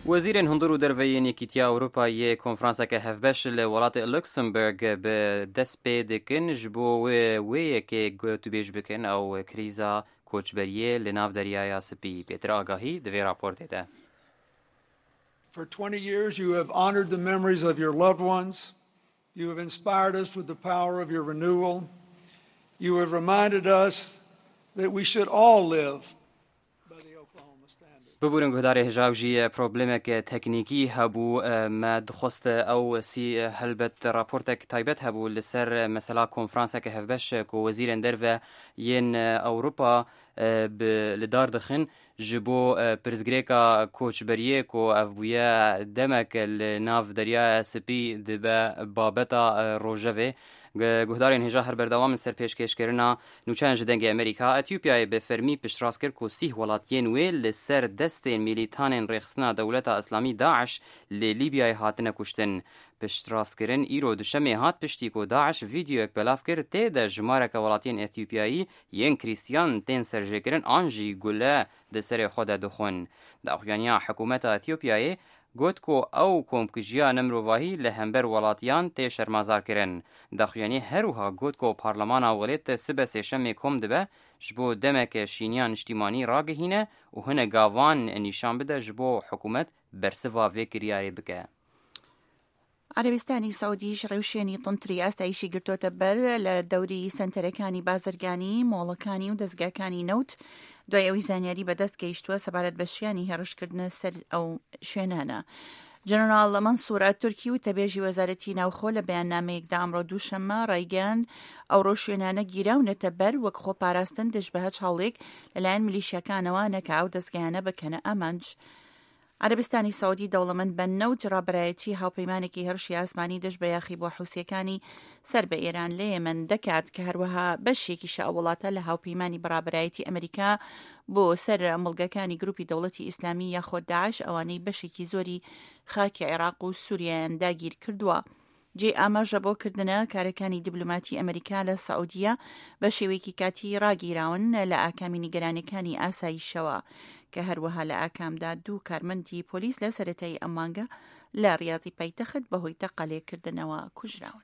وزیرên hundir û derveyên Yekîtiya Ewropayê konferanseke hevbeş li welatê Luxemburg bi dest pê dikin ji bo wê yekê gotûbêj bikin ew krîza koçberiyê li nav Deryaya Spî. Pêtir Agahî di vê raportê de. For 20 years you have honored the memories of your loved ones. You have inspired us with the power of your renewal. You have reminded us that we should all live by the Oklahoma Standard. ببورن گهدار هجاو جی پروبلمک تکنیکی هبو ما دخست او سی هلبت راپورتک تایبت هبو لسر مثلا کنفرانسک هفبش کو وزیرن درو ین اوروپا لدار دخن جبو پرزگریکا کوچبریه کو افبویا دمک لناف دریا سپی دبا بابتا روژوه گهدارین هجا هر بردوام سر پیشکشکرنا نوچان جدنگ امریکا اتیوپیای به فرمی پشتراست کرد که 30 ولاتین وی لسر دست میلیتان رخصنا دولت اسلامی داعش لیبیای هاتنه کشتن. پشتراست کرن ایرو دشمه هات پشتی که داعش ویدیو اک بلاف کرد تیده جمارک ولاتین اتیوپیایی ین کریستیان تین سرجه کرن آنجی گله دسر خود دخون. دا اخیانیا حکومت اتیوپیایی گوت کو او کومکجیا نمروواهی لهمبر ولاتیان تی شرمازار کرن. داخیانی هروها گوت کو پارلمان اولیت سبه سشم کم دبه جبو دمک شینیان اجتماعی راگهینه و هنه گاوان نشان بده جبو حکومت برسوا وکریاری بکه. عربستانی سعودیش ڕێوشێنی تونتری ئاسایشی گرتوتە بەر لە دەوری سنتەرەکانی بازرگانی مۆڵەکانی و دەستگاکانی نەوت دوای ئەوی زانیاری بەدەست گەیشتووە سەبارەت بە شیانی هێڕشکردنە سەر ئەو شوێنانە. جەنەرال مەنسوور تورکی و تەبێژی وەزارەتی ناوخۆ لە بەیاننامەیەکدا ئەمڕۆ دووشەممە ڕایگەاند ئەوڕۆ شوێنانە گیراونەتە بەر وەک خۆپاراستن دژ بە هەچ هەوڵێک لەلایەن میلیشیاکانەوە نەکە ئەو دەستگایانە بکەنە ئەمەنج. عربستانی سعودی دەوڵەمەند بەنە و جڕابەرایەتی هاوپەیمانێکی هەرشی ئاسمانی دەست بە یاخی بۆ حوسیەکانی سەر بە ئێران لە یەمەن دەکات کە هەروەها بەشێکیشە ئەو وڵاتە لە هاوپەیمانی بەڕابەرایەتی ئەمریکا بۆ سەر مڵگەکانی گروپی دەوڵەتی ئیسلامی یاخۆ داعش ئەوانەی بەشێکی زۆری خاکی عێراق و سووریایان داگیر کردووە. جێ ئاماژە بۆ کردنە کارەکانی دیبلوماتی ئەمریکا لە سعودیە بە شێوەیەکی کاتی ڕاگیراون لە ئاکامی نیگەرانەکانی ئاساییشەوە کە هەروەها لە ئاکامدا دوو کارمەندی پۆلیس لە سەرەتای ئەمانگە لە ڕیاضی پایتەخت بەهۆی تەقەلێکردنەوە کوژراون.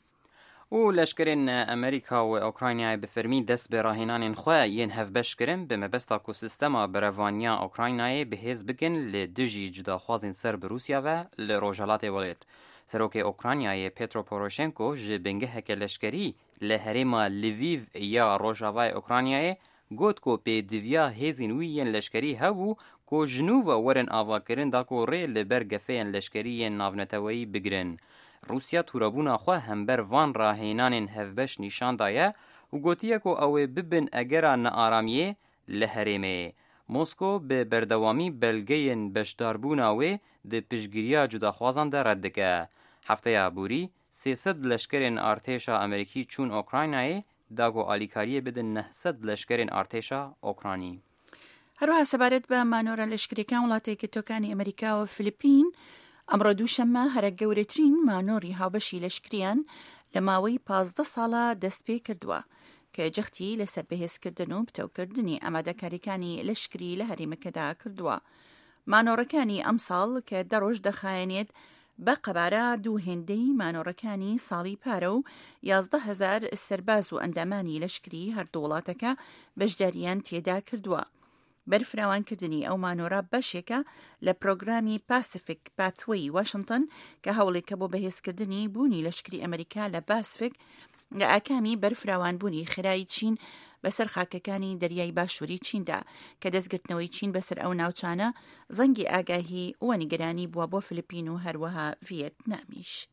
و لشکرین امریکا و اوکراینای به فرمی دست به راهینان خواه ین هفبش کرن به مبستا کو سیستما بروانیا اوکراینای به هز بگن لدجی جداخوازین سر به روسیا و لروجالات ولید. سروک اوکراینای پترو پوروشنکو جبنگه هک لشکری لهرما لویو یا روجاوای اوکراینای گوت کو په دیویا هزین وین لشکری هبو کو جنوب ورن آوا کرن دا کو ری لبرگفین لشکری ناونتوی بگرن. روسیا تورابونا خو همبر وان راهینان هفبش نشان دایه و گوتیه کو او ببن اگر نه آرامیه لهرمه. مسکو به بردوامی بلگین بشداربونا و د پشگیریا جداخوازان ده ردکه. هفته بوری 300 لشکرین ارتشا امریکی چون اوکراینای داگو آلیکاریه بدن 900 لشکرین ارتشا اوکرانی. هەروها سەبارەت بە مانۆرە لەشکریەکان وڵاتێکی تۆکانی ئەمریکا و فلیپین ئەمڕۆ دووشەممە هەرە گەورەترین مانۆری هاوبەشی لەشکریان لە ماوەی 15 ساڵە دەست پێ کردووە کە جەختی لەسەر بەهێزکردن و پتەوکردنی ئامادەکاریەکانی لەشکری لە هەرێمەکەدا کردووە. مانۆڕەکانی ئەم ساڵ کە دەڕۆژ دەخایەنێت بە قەبارە دوو هێندەی مانۆڕەکانی ساڵی پارە و 11,000 سەرباز و ئەندامانی لەشکری هەردوو وڵاتەکە بەشداریان تێدا کردووە. بەرفراوانکردنی ئەو مانۆرە بەشێکە لە پرۆگرامی پاسیفیک پاتوەی واشنگتن کە هەوڵێکە بۆ بەهێزکردنی بوونی لەشکری ئەمریکا لە پاسیفیک لە ئاکامی بەرفراوانبوونی خێرایی چین بەسەر خاکەکانی دەریای باشووری چیندا کە دەستگرتنەوەی چین بەسەر ئەو ناوچانە زەنگی ئاگاهی و نیگەرانی بووە بۆ فلیپین و هەروەها ڤیەتنامیش.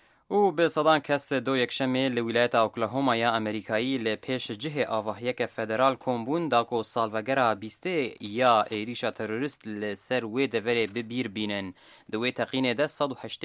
او به صدان کس دو یکشنبه لولایت اوکلاهوما یا امریکایی لپیش جه آواهیک فدرال کومبون داکو سالوگرا بیسته یا ایریشا تروریست لسر وی دوره ببیر بینن. دوی تقینه ده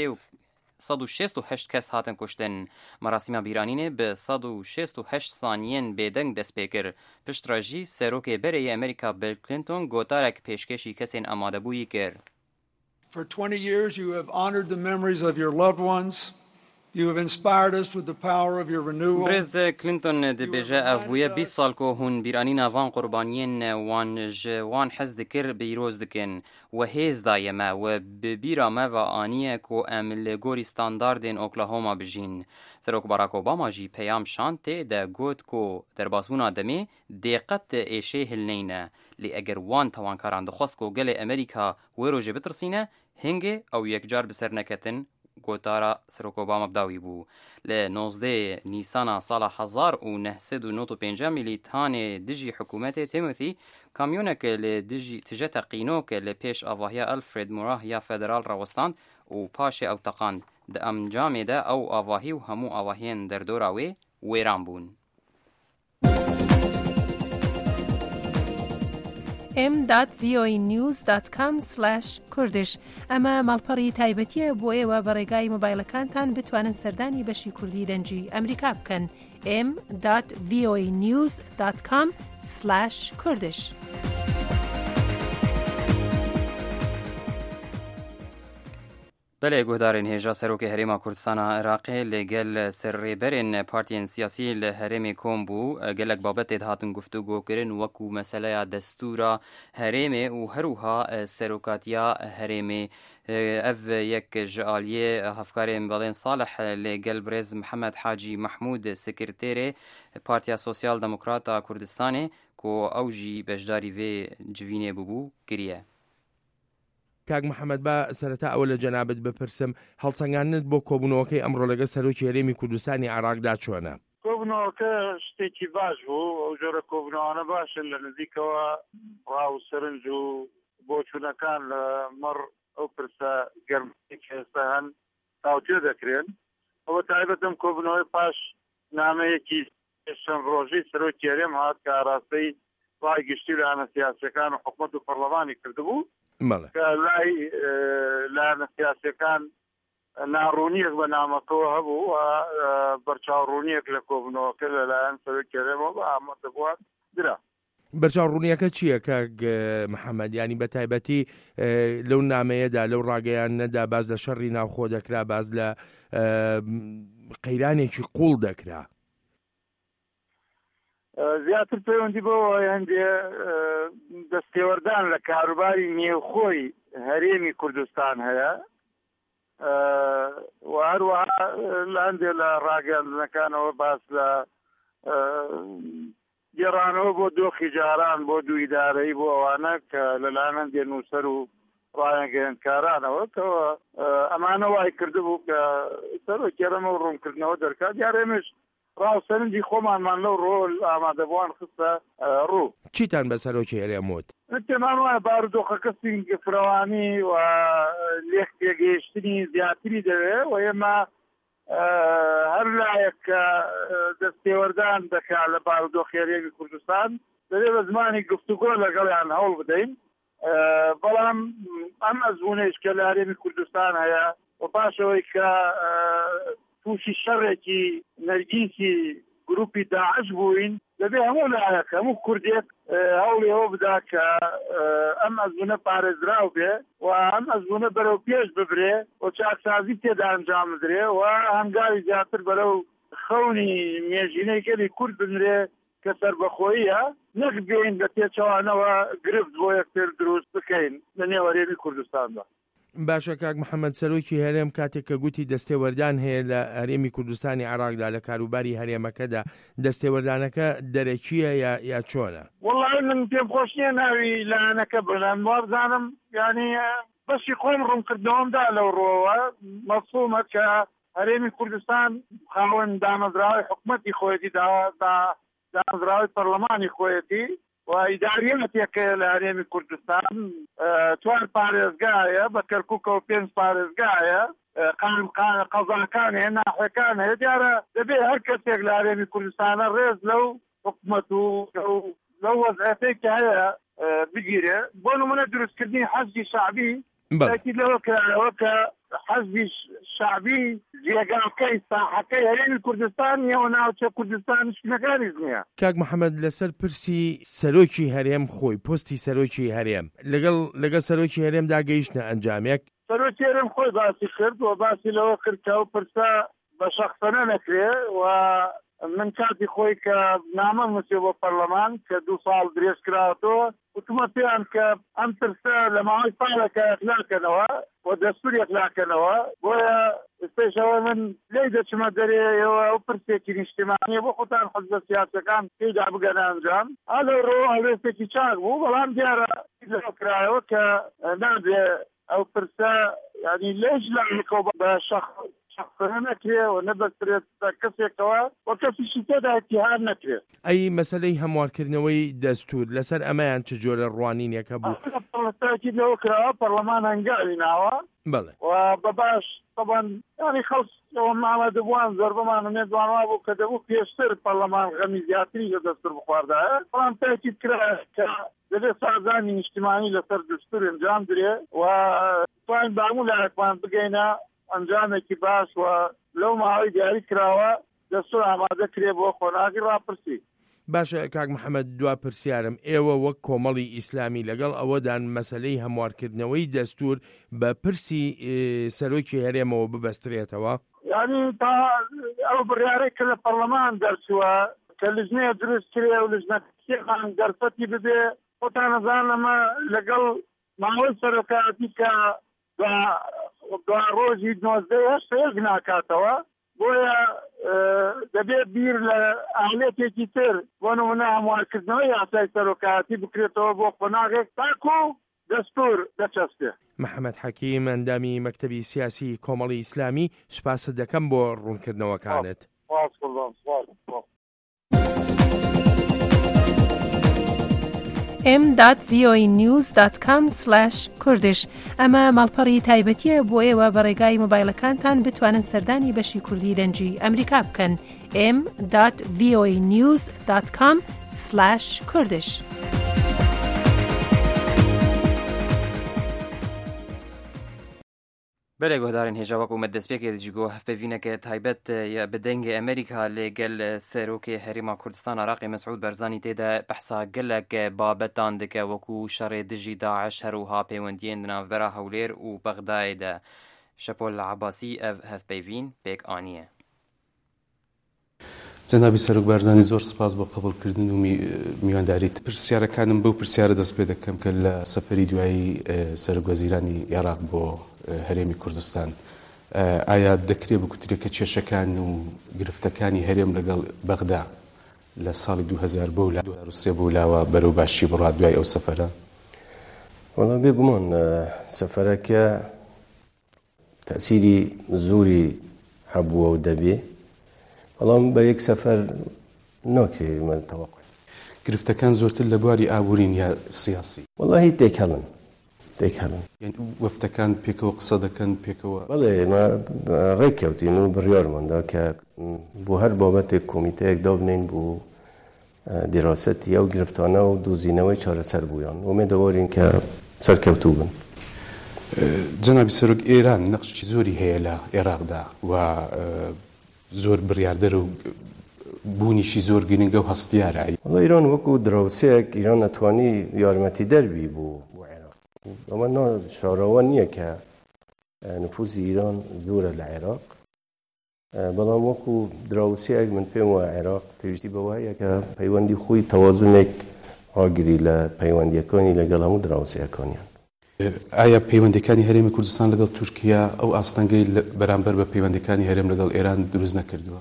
168 کس هاتن کشتن. مراسم بیرانینه به 168 ثانیین بدنگ دست پیکر. پشت راجی سروک بره امریکا بیل کلینتون گوتارک پیشکشی کسین آماده بویی کر. For 20 years you have honored the memories of your loved ones. You have inspired us with the power of your renewal. برز کلینتون دبیجه افویه 20 سال که هون بیرانین وان قربانیین وان حز دکر بیروز دکن و هیز دایمه و بیرامه و آنیه که امل گوری ستانداردین اوکلاهوما بجین. سروک باراک اوباما جی پیام شانته ده گوت که در باسون آدمی دقت ایشه هلنینه لی اگر وان توانکاران دخواست که گل امریکا ویروژه بترسینه هنگه او یک جار بسر نکتن گوتارا سروک اوباما بداوی بو. ل 19 نیسان سال 1995 ملیتان دجی حکومت تیموثی کامیونک ل دجی تجت قینوک ل پیش آواهی الفرید موراه یا فدرال راوستان و پاش او تقاند د انجام ده او آواهی و همو آواهین در دوراوی ویران بون. m.voanews.com/kurdish ئەمە ماڵپەڕی تایبەتیە بۆ ئێوە بە ڕێگای مۆبایلەکانتان بتوانن سەردانی بەشی کوردی دەنجی ئەمریکا بکەن. m.voanews.com/kurdish. بله گهدارین هیجا سروک هریما کردستان عراقی لگل سرریبرین پارتین سیاسی لحرم کوم بو گلک بابت هاتن گفتگو کرن وکو مسئله دستورا حرم و هروها سروکاتیا حرم اف یک جالیه هفکار مبالین صالح لگل برز محمد حاجی محمود سکرتیر پارتیا سوسیال دموکراتا کردستان کو اوجی بجداری و جوینه ببو کریه. کاک محەممەد بە سەرەتا ئەوە لە جەنابەت بپرسم هەڵسەنگاندنت بۆ کۆبوونەوەکەی ئەمڕۆ لەگە سەرۆکی هەرێمی کوردستانی عێراقدا چۆنە؟ کۆبوونەوەکە شتێکی باش بوو، ئەو جۆرە کۆبوونەوانە باشن لە نزیکەوە ڕاو سەرنج و بۆچوونەکان لە مەڕ ئەو پرسە گەرمەی ئێستا هەن تاوتێ دەکرێن. ئەوە تایبەتم کۆبوونەوەی پاش نامەیەکی چەند ڕۆژەی سەرۆکی هەرێم هات کە ئاراستەی ڕای گشتی لایەنە سیاسیەکان و حکوومەت و پەرلەمانی کردبوو کە لای لایەنە سیاسیەکان ناڕوونیەک بە نامەکەوە هەبوو و بەرچاوڕوونیەک لە کۆبوونەوەکە لەلایەن سەرۆکی هەرێمەوە بە ئامادەبووان درا. بەرچاوڕوونیەکە چییە کاک محەممەد؟ ینی بە تایبەتی لەو نامەیەدا لەو ڕاگەیانەدا باز لە شەڕی ناوخۆ دەکرا، باز لە قەیرانێکی قوڵ دەکرا. زیاتر پەیوەندی بەوە هەندێ دەستێوەردان لە کاروباری نێوخۆی هەرێمی کوردستان هەیە و هەروەها لە هەندێک لە ڕاگەاندنەکانەوە باس لە گێڕانەوە بۆ دۆخی جاران بۆ دوو ئیدارەی بۆ ئەوانە کە لەلایەن هەندێک نووسەر و ڕایەنگەیەنکارانەوە کەەوە ئەمانە وای کردبوو کە سەرۆکی هەرێمە و ڕوونکردنەوە دەرکات یارێمش ڕاو سەرنجی خۆمانمان لەو ڕۆل ئامادەبووان خستە ڕوو. چیتان بە سەرۆکی هەرێم وت؟ پێمان وایە بارودۆخەکە سینگفراوانی و لێک پێگەیشتنی زیاتری دەوێت و ئێمە هەر لایەک کە دەستێوەردان دەکات لە بارودۆخی هەرێمی کوردستان دەبێت بە زمانی گفتوگۆ لەگەڵیان هەوڵ بدەین، بەڵام ئەم ئەزموونەیش کە لە هەرێمی کوردستان هەیە و پاشەوەی کە تووشی شەڕێکی نەرگیسی گروپی داعش بووین دەبێ هەموو لایەک هەموو کوردێک هەوڵی ئەوە بدا کە ئەم ئەزموونە پارێزراو بێ و ئەم ئەزموونە بەرەو پێش ببرێ و چاکسازی تێدا ئەنجام بدرێ و هەنگاوی زیاتر بەرەو خەونی مێژینەی گەلی کورد بنرێ کە سەربەخۆییە نەک بێین بە پێچەوانەوە گرفت بۆ یەکتر دروست بکەین لە نێو هەرێمی کوردستاندا. باشە کاک محەممەد سەرۆکی هەرێم کاتێک کە گوتی دەستێوەردان هەیە لە هەرێمی کوردستانی عێراقدا لە کاروباری هەرێمەکەدا دەستێوەردانەکە دەرەکیە یا چۆنە؟ وەڵڵاهی من پێم خۆش نییە ناوی لایەنەکە بڵێم، وابزانم ینی بەشی خۆم ڕوونکردنەوەمدا لەو ڕۆوە مەفهومە کە هەرێمی کوردستان خاوەن دامەزراوی حکوومەتی خۆیەتی دامەزراوی پەرلەمانی خۆیەتی و ئیداریەتێکە لە هەرێمی کوردستان چوار پارێزگایە بە کەرکووکەوە 5 پارێزگایە قەزاکان هەیە ناحوەکان هەیە دیارە دەبێت هەر کەسێک لە هەرێمی کوردستانە ڕێز لەو حکوومەت و لەو وەزعەتەی کە هەیە بگیرێ. بۆ نمونە دروستکردنی حەزبی شعبی لەوە کراوە کە حەزبی شعبی جێگاکەی ساحەکەی هەرێمی کوردستان نیە ناوچە کوردستان شتەکانیش نییە. کاک محەممەد لەسەر پرسی سەرۆکی هەرێم خۆی پۆستی سەرۆکی هەرێم لەگەڵ سەرۆکی هەرێمدا گەیشتە ئەنجامێک سەرۆکی هەرێم خۆی باسی کرد و باسی لەوە کرد کە ئەو پرسە بە شخصەنە نەکرێ و من کاتی خۆی کە نامە نووسێ بۆ پەرلەمان کە 2 ساڵ درێژ کراوەتەوە وتمە پێیان کە ئەم ترسە لە ماوەی ساڵێکە ئەخلاکەنەوە و دەستوری ئەخلاکەنەوە بۆیە پێشەوە من لێی دەچمە دەرێەوە ئەو پرسێکی نیشتیمانیە بۆ خۆتان حەزبە سیاسەکان پێیدا بگەنە ئەنجام هەڵێ ڕۆ هەڵوێستێکی چاک بوو بەڵام دیارە کرایەوە کە نابێ ئەو پرسە ینی لێژ لاکەوە بە شخصەنە نەکرێ و نەبەسترێت بە کەسێکەوە و کەسیشی تێدا ئەتیهام نەکرێت. ئەی مەسەلەی هەموارکردنەوەی دەستور لەسەر ئەمەیان چ جۆرە ڕوانینێکە بوو؟ پڵستاکی لەوە کراوە پەرلەمان هەنگاوی ناوە بەڵێ و بەباش طبعا ینی خەڵک ئامادەبووان زۆربەمان نێدوانوا بوو کە دەبوو پێشتر پەرلەمان غەمی زیاتری لە دەستور بخواردایە بەڵام تاکید کرا کە دەبێت سازانی نیشتیمانی لەسەر دەستور ئەنجام درێ و توانین بە هەموو لایەکمان بگەینە ئەنجامێکی باش و لەو ماوەی دیاری کراوە دەستور ئامادە کرێ بۆ خۆناگی ڕاپرسی. باشە کاک محەممەد دوا پرسیارم ئێوە وەک کۆمەڵی ئیسلامی لەگەڵ ئەوەدان مەسلەی هەموارکردنەوەی دەستور بە پرسی سەرۆکی هەرێمەوە ببەسترێتەوە؟ ینی تا ئەو بڕیارەی کە لە پەرلەمان دەرچووە کە لژنەیە دروست کرێ و لژنەکێمان دەرفەتی ببێ خۆتان نەزانەمە لەگەڵ ماوەی سەرۆکایەتی کە دوا ڕۆژی 19 ناکاتەوە بۆیە دەبێت بیر لە ئاهلێتێکی تر بۆ نمونە هەموارکردنەوەی یاسای سەرۆکایەتی بکرێتەوە بۆ خۆناغێک تاکو دەستور دەچەستێ. محەممەد حەکیم ئەندامی مەکتەبی سیاسی کۆمەڵی ئیسلامی سوپاست دەکەم بۆ ڕوونکردنەوەکانت. m.voanews.com/kurdish ئەمە ماڵپەڕی تایبەتیە بۆ ئێوە بە ڕێگای مۆبایلەکانتان بتوانن سەردانی بەشی کوردی دەنجی ئەمریکا بکەن. m.voanews.com/kurdish بەێ گۆدارن هێژاوەک و مەدەستپێکێکی گۆ هەفپەڤینەکە تایبەت بە دەنگی ئەمریکا لێگەل سەرۆکی هەریما کوردستان عراقی مەسعود بەرزانی تێدا بەحسا گەلک بابەتان دکە وەکو شەڕێ دژی داعش هەروها پەیوەندیên ناوبەرا هەولێر و بەغدایدا شەپۆل عەباسی ئەv هەفپەیڤین پێک ئانیە. جەنابی سەرۆک بەرزانی زۆر سپاس بۆ قبولکردن و میوانداریت. پرسیارەکانم بەو پرسیارە دەست پێ دەکەم کە لە سەفەری دوایی سەرۆکوەزیرانی عێراق بۆ هەرێمی کوردستان ئایا دەکرێت بکوترێکە کێشەکان و گرفتەکانی هەرێم لەگەڵ بەغدا لە ساڵی 2000 بۆ لە 2003 بۆ لاوە بەرەو باشی بڕات دوای ئەو سەفەرە؟ وەڵام بێگومان سەفەرەکە تەسیری زۆری هەبووە و دەبێ بەڵام بە یەک سەفەر ناکرێ من تەوەقع. گرفتەکان زۆرتر لە بواری ئابوورین یا سیاسی؟ وەڵاهی تێکهەڵن وەفتەکان پێکەوە قسە دەکەن پێکەوە؟ بەڵێ ئێمە ڕێککەوتین و بڕیارماندا کە بۆ هەر بابەتێک کۆمیتەیەک دابنین بۆ دیراسەتی ئەو گرفتانە و دۆزینەوەی چارەسەر بوویان ومێدەوارین کە سەرکەوتوو بن. جەنابی سەرۆک ئێران نەقشی زۆری هەیە لە عێراقدا و زۆر بڕیاردەر و بوونیشی زۆر گرنگە و هەستیارە. وەڵا ئیران وەکو دراوسەیەک ئیران ئەتوانی یارمەتی دەربی بۆ عێراق. ئەمە شاراوە نییە کە نفوزی ئیران زۆرە لە عێراق بەڵام وەکو دراوسەیەک من پێم وایە عێراق پێویستی بەوایە کە پەیوەندی خۆی تەوازونێک ڕاگری لە پەیوەندیەکانی لەگەڵ هەموو دراوسەیەکانیان. ئایا پەیوەندەکانی هەرێمی کوردستان لەگەڵ تورکیا ئەو ئاستەنگەی بەرامبەر بە پەیوەندەکانی هەرێم لەگەڵ ئێران دروست نەکردووە؟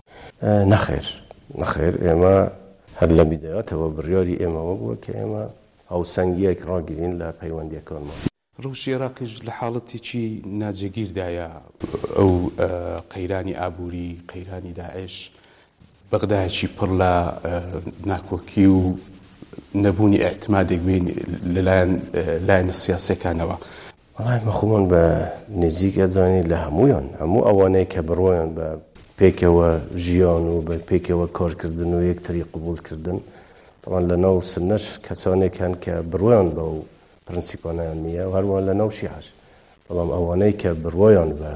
نەخێر ئێمە هەر لە بیدایەتەوە بڕیاری ئێمەوە بووە کە ئێمە هاوسەنگیەک ڕاگرین لە پەیوەندیەکانمان. ڕووشی عێراقیش لە حاڵەتێکی ناجێگیردایە ئەو قەیرانی ئابووری قەیرانی داعش بەغدایەکی پڕ لە ناکۆکی و نەبوونی ئەعتمادێک بین لەلایەنە سیاسەکانەوە. وەڵای مەخۆمان بە نزیک ئەزانێت لە هەموو ئەوانەی کە بڕۆیان بە پێکەوە ژیان و بە پێکەوە کارکردن و یەکتری قبولکردن تەمان لە ناو سنەش کەسانێکان کە بڕۆیان بە و پرەنسیپانیان نییە و هەروان لە ناو شیعەش بەڵام ئەوانەی کە بڕۆیان بە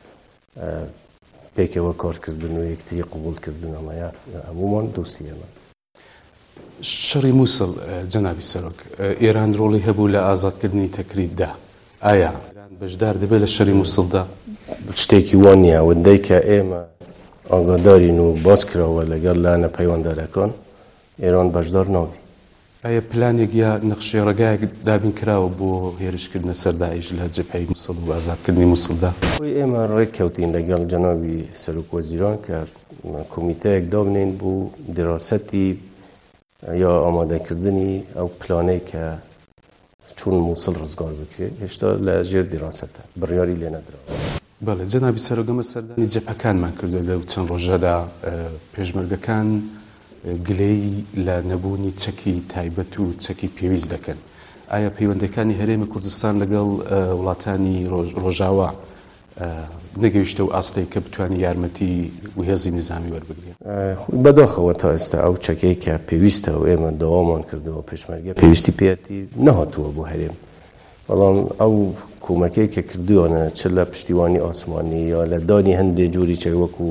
پێکەوە کارکردن و یەکتری قبولکردن ئەمەیە هەمومان دۆستیەمە. شەڕی مووسڵ جەنابی سەرۆک ئێران ڕۆڵی هەبوو لە ئازادکردنی تەکریبدا ئایا ئێران بەشدار دەبێت لە شەڕی مووسڵدا؟ شتێکی وان نییە وەندەی کە ئێمە ئاگادارین و باز کراوە لەگەڵ لایەنە پەیوەنددارەکان ئێران بەشدار نابێ. ئایا پلانێک یا نەخشەی ڕێگایەک دابین کراوە بۆ هێرشکردنە سەر داعش لە جەبهەی مووسڵ و ئازادکردنی مووسڵدا؟ ئێمە ڕێککەوتین لەگەڵ جەنابی سەرۆک وەزیران کە کۆمیتەیەک دابنین بۆ دراسەتی یا ئامادەکردنی ئەو پلانەی کە چون مووسڵ ڕزگار بکرێت هێشتا لە ژێر دیراسەتە بڕیاری لێ نەدراوە. بەڵێ جەنابی سەرۆگەمە سەردانی جەبهەکانمان کردو لەو چەند ڕۆژەدا پێشمەرگەکان گلەی لە نەبوونی چەکی تایبەت و چەکی پێویست دەکەن. ئایا پەیوەندەکانی هەرێمی کوردستان لەگەڵ وڵاتانی ڕۆژاوا نەگەیشتە و ئاستەی کە بتوانانی یارمەتی و هێزی نظامی وەربگرێت؟ بەداخەوە تا ئێستا ئەو چەکەی کە پێویستە و ئێمە دەوامان کردەوە پێشمەرگە پێویستی پێەتی نەهاتووە بۆ هەرێم، بەڵام ئەو کۆمەکەی کە کردووانە چ لە پشتیوانی ئاسمانی یا لە دانی هەندێک جووری چەک وەکو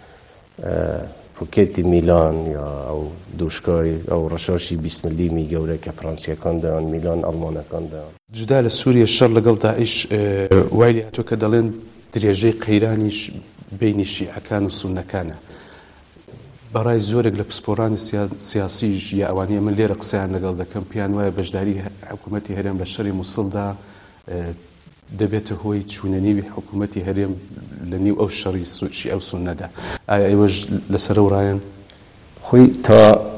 ڕوکێتی میلان یا ئەو دووشکای ئەو ڕەشاشی 20 ملیمی گەورە کە فەرانسیەکان دەیان میلان ئەڵمانەکان دەیان. جودا لە سووریە شەڕ لەگەڵ داعش وای لێ هاتووە کە دەڵێن درێژەی قەیرانیش بینی شیعەکان و سوننەکانە. بەڕای زۆرێک لە پسپۆڕانی سیاسیش یا ئەوانەیە من لێرە قسەیان لەگەڵ دەکەم پیان وایە بەشداری حکوومەتی هەرێم لە شەڕی مووسڵدا دەبێتە هۆی چوونەنیوی حکوومەتی هەرێم لە نیو ئەو شەڕی شیعە و سوننەدا. ئایا ئێوەش لەسەر ئەو ڕایەن؟ خۆی تا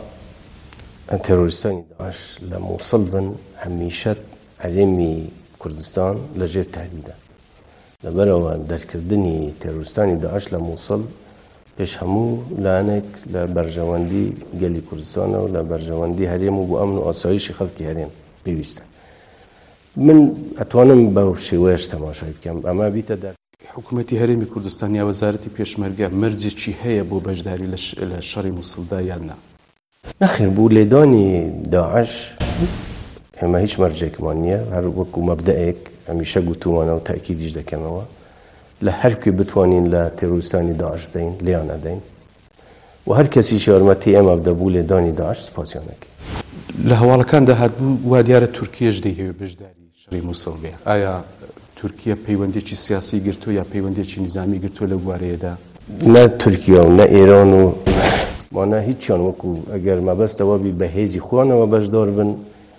تێرۆریستانی داعش لە مووسڵ بن هەمیشە هەرێمی کوردستان لەژێر تهدیدە. لەبەرەوە دەرکردنی تێرۆریستانی داعش لە مووسڵ پێش هەموو لایەنێک لە بەرژەوەندی گەلی کوردستانە و لە بەرژەوەندی هەرێم و بۆ ئەمن و ئاسایشی خەڵکی هەرێم پێویستە. من ئەتوانم بەو شێوەیەش تەماشای بکەم ئەمە بیتە دەر حکوومەتی هەرێمی کوردستان یا وەزارەتی پێشمەرگە مەرجێکی هەیە بۆ بەشداری لە شەڕی مووسڵدا یان نا؟ نەخێر بوو لێدانی داعش ئێمە هیچ مەرجێکمان نییە، هەر وەکو مەبدەئێک هەمیشە گوتووانە و تاکیدیش دەکەمەوە لە هەر کوێ بتوانین لە تێرۆریستانی داعش بدەین لێیان ئەدەین و هەر کەسیش یارمەتی ئێمە بدەبوو لێدانی داعش سوپاسیانەکەی. لە هەواڵەکاندا هاتبوو وا دیارە تورکیەش دەیهەوێ بەشداری شەڕی مووسڵ بێ. ئایا تورکیە پەیوەندێکی سیاسی گرتووە یا پەیوەندێکی نظامی گرتووە لە بوارەیەدا؟ نە تورکیا و نە ئێران و مانە هیچیان وەکو ئەگەر مەبەستەوە بی بە هێزی خۆیانەوە بەشدار بن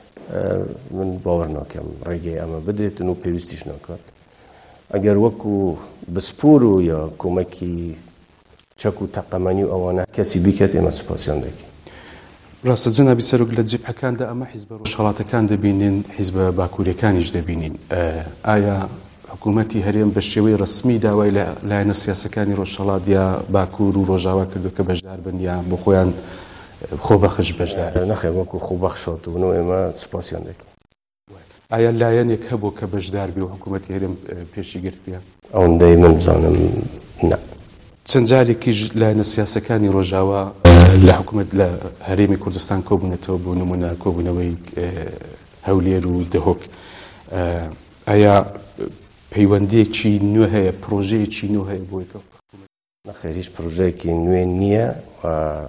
من باوەڕ ناکەم ڕێگەی ئەمە بدێتن و پێویستیش ناکات. ئەگەر وەکو بسپور و یا کۆمەکی چەک و تەقەمەنی و ئەوانە کەسی بیکات ئێمە سوپاسیان دەکەین. ڕاستە جەنابی سەرۆک لە جبهەکاندا ئەمە حیزبە ڕۆژهەڵاتەکان دەبینین، حیزبە باکووریەکانیش دەبینین. ئایا حکوومەتی هەرێم بە شێوەی ڕسمی داوای لە لایەنە سیاسەکانی ڕۆژهەڵات یا باکوور و ڕۆژاوا کردو کە بەشدار بن یا بۆ خۆیان خۆبەخش بەشدار؟ نەخێر وەکو خۆبەخشاتبوون و ئێمە سوپاسیان دەکەین. ئایا لایەنێک هەبوو کە بەشدار بێ و حکوومەتی هەرێم پێشی گرت بێ؟ ئەوەندەی من بزانم نە. چەند جارێکیش لایەنە سیاسەکانی ڕۆژاوا لە حکوومەت لە هەرێمی کوردستان کۆبوونەتەوە بۆ نمونە کۆبوونەوەی هەولێر و دهۆک. ئایا پەیوەندێکی نوێ هەیە، پرۆژەیەکی نوێ هەیە بۆ یەکەوە؟ نەخێر هیچ پرۆژەیەکی نوێ نییە و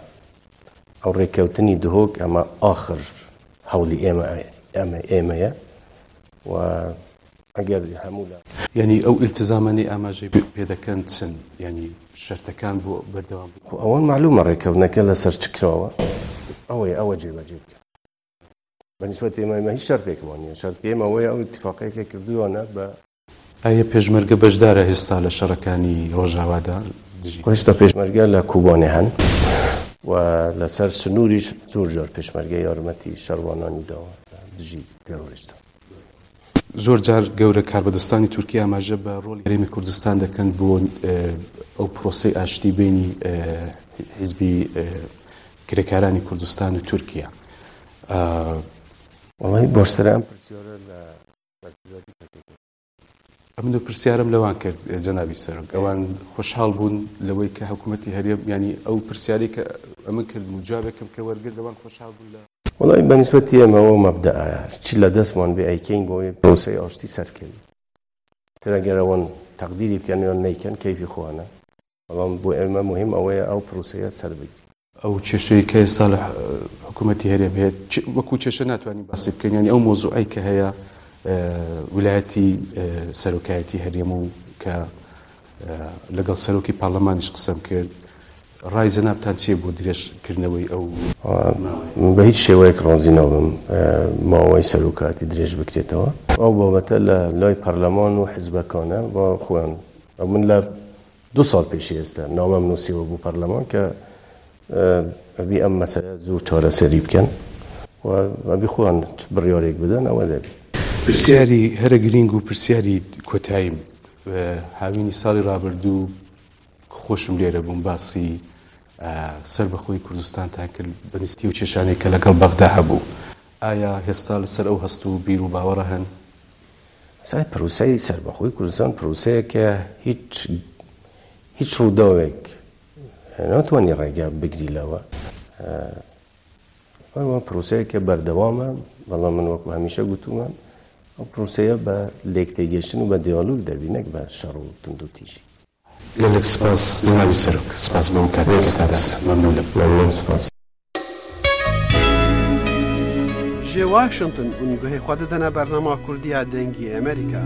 ئەو ڕێککەوتنی دهۆک ئەمە ئاخر هەوڵی ئێمەیە و ئەگەر هەموو یعنی ئەو ئیلتزامانی ئاماژەی پێ دەکەن چەند ینی شەرتەکان بۆ بەردەوام ئەوە معلومە ڕێککەوتنەکە لەسەر چ کراوە ئەوە جێبەجێ بکە. بەنسبەت ئێمە هیچ شەرتێکمان نیە، شەرتی ئێمە ئەوەیە ئەو اتفاقەیەکە کردووانە بە ئایا پێشمەرگە بەشدارە هێستا لە شەڕەکانی ڕۆژاوادا؟ هێستا پێشمەرگە لە کوبانێ هەن و لەسەر سنووریش زۆر جار پێشمەرگە یارمەتی شەڕوانانی داوە دژی تێرۆریستە. زۆر جار گەورە کاربەدەستانی تورکیا ئاماژە بە ڕۆڵی هەرێمی کوردستان دەکەن بۆ ئەو پرۆسەی ئاشتی بینی حیزبی کرێکارانی کوردستان و تورکیا. وڵی باشترە ئەم پرسیارە لە ئەمن و پرسیارم لەوان کرد جەنابی سەرۆک، ئەوان خۆشحاڵ بوون لەوەی کە حکوومەتی هەرێم ینی ئەو پرسیاری کە ئەمن کردم و جوابێکم کە وەرگرت لەوان خۆشحاڵ بوون لە وڵی بەنسبەتی ئێمەوە مەبدەئایە چی لە دەستمان بێ ئەیکەین بۆی پرۆسەی ئاشتی سەرکەوی ترەگەر ئەوان تەقدیری بکەن یان نەیکەن کەیفی خۆوانە، بەڵام بۆ ئێمە مهم ئەوەیە ئەو پرۆسەیە سەر بگیرین. ئەو کێشەی کە ئێستا لە حکوومەتی هەرێم هەیە وەکو کێشە ناتوانین باسی بکەین، ینی ئەو مۆزوعی کە هەیە ویلایەتی سەرۆکایەتی هەرێم و کە لەگەڵ سەرۆکی پارلەمانیش قسەم کرد ڕای جەنابتان چییە بۆ درێژکردنەوەی ئەو؟ بە هیچ شێوەیەک ڕازی نابم ماوەی سەرۆکاتی درێژ بکرێتەوە. ئەو بابەتە لە لای پەرلەمان و حیزبەکانە بۆ خۆیان من لە 2 ساڵ پێشی ئێستا نامەم نووسیوە بۆ پەرلەمان کە ئەبی ئەم مەسەلە زوو چارەسەری بکەن و ئەبی خۆیان بڕیارێک بدەن ئەوە دەبی. پرسیاری هەرە گرنگ و پرسیاری کۆتاییم هاوینی ساڵی ڕابردوو خۆشم لێرە بووم باسی سربەخۆی کوردستانتان کرد بەنستی و کێشانێک کە لەگەڵ بەغدا هەبوو. ئایا هێستا لەسەر ئەو هەست و بیر و باوەڕە هەن؟ سای پرۆسەی سربەخۆی کوردستان پرۆسەیەکە هیچ ڕووداوێک ناتوانانی ڕێگا بگری لەوە. ئەوە پرۆسەیەکە بەردەوامە، بەڵام من وەکو هەمیشە گوتوومە ئەو پرۆسەیە بە لێکتێگەشتن و بە دیالۆگ دەبی، نەک بە شەڕ و تند و تیژی. گەلێک سپاس جەنابی سەرۆک، سپاس بەو کاتێکتانە مەمنونم. سپاس. ji Washington û nîgehê xwe didine bernama Kurdiya dengî Amerîka.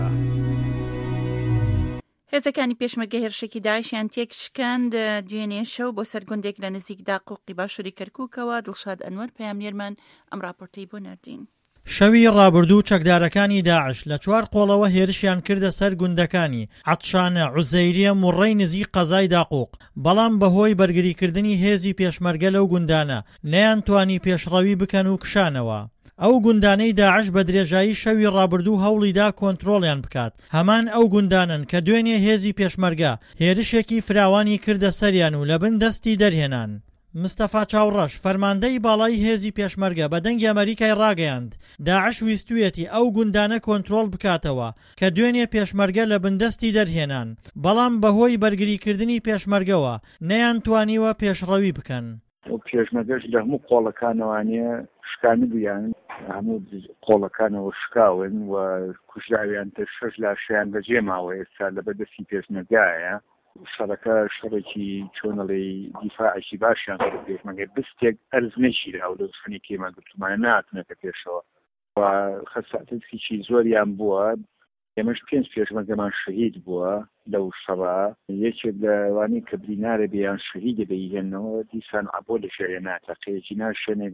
هێزەکانی پێشمەرگە هێرشێکی داعشیان تێک شکاند دوێنێ شەو بۆ سەرگوندێک لە نزیک داقوقی باشووری کەرکووکەوە. دڵشاد ئەنوەر پەیامنێرمان ئەم راپۆرتەی بۆ ناردین. شەوی ڕابردوو چەکدارەکانی داعش لە 4 قۆڵەوە هێرشیان کردە سەر گوندەکانی عەتشانە، عوزەیریە، موڕەی نزیک قەزای داقوق، بەڵام بەهۆی بەرگریکردنی هێزی پێشمەرگە لەو گوندانە نەیانتوانی پێشڕەوی بکەن و کشانەوە. ئەو گوندانەی داعش بە درێژایی شەوی ڕابردوو هەوڵیدا کۆنتڕۆڵیان بکات. هەمان ئەو گوندانن کە دوێنێ هێزی پێشمەرگە هێرشێکی فراوانی کردە سەریان و لە بن دەستی دەرهێنان. مستەفا چاوڕەش فەرماندەی باڵای هێزی پێشمەرگە بە دەنگی ئەمریکای ڕاگەیاند داعش ویستویەتی ئەو گوندانە کۆنتڕۆڵ بکاتەوە کە دوێنێ پێشمەرگە لە بندەستی دەرهێنان، بەڵام بەهۆی بەرگریکردنی پێشمەرگەوە نەیانتوانیوە پێشڕەوی بکەن. پێشمەرگەش لە هەموو قۆڵەکانەوانەیە شکانی بوویان، هەموو قۆڵەکانەوە شکاون و کوژراویان تر 6 لاشیان بەجێ ماوە ئێستا لە بەدەستی پێشمەرگایە. شەڕەکە شەڕێکی چۆنەڵی دیفاعێکی باشیان پێشمەرگە بستێک ئەرز نەگیرا و لە دژمنی کێمە گرتومانە ناتنەکە پێشەوە و خەساتێکی زۆریان بووە. ئێمەش 5 پێشمەرگەمان شەهید بووە لەو شەڕە. یەکێک لەوانی کە برینارە بێیان شەهیدە بەیهێنەوە دیسان عەبۆ لە شێعێنە تەقەیەکی ناشێنێ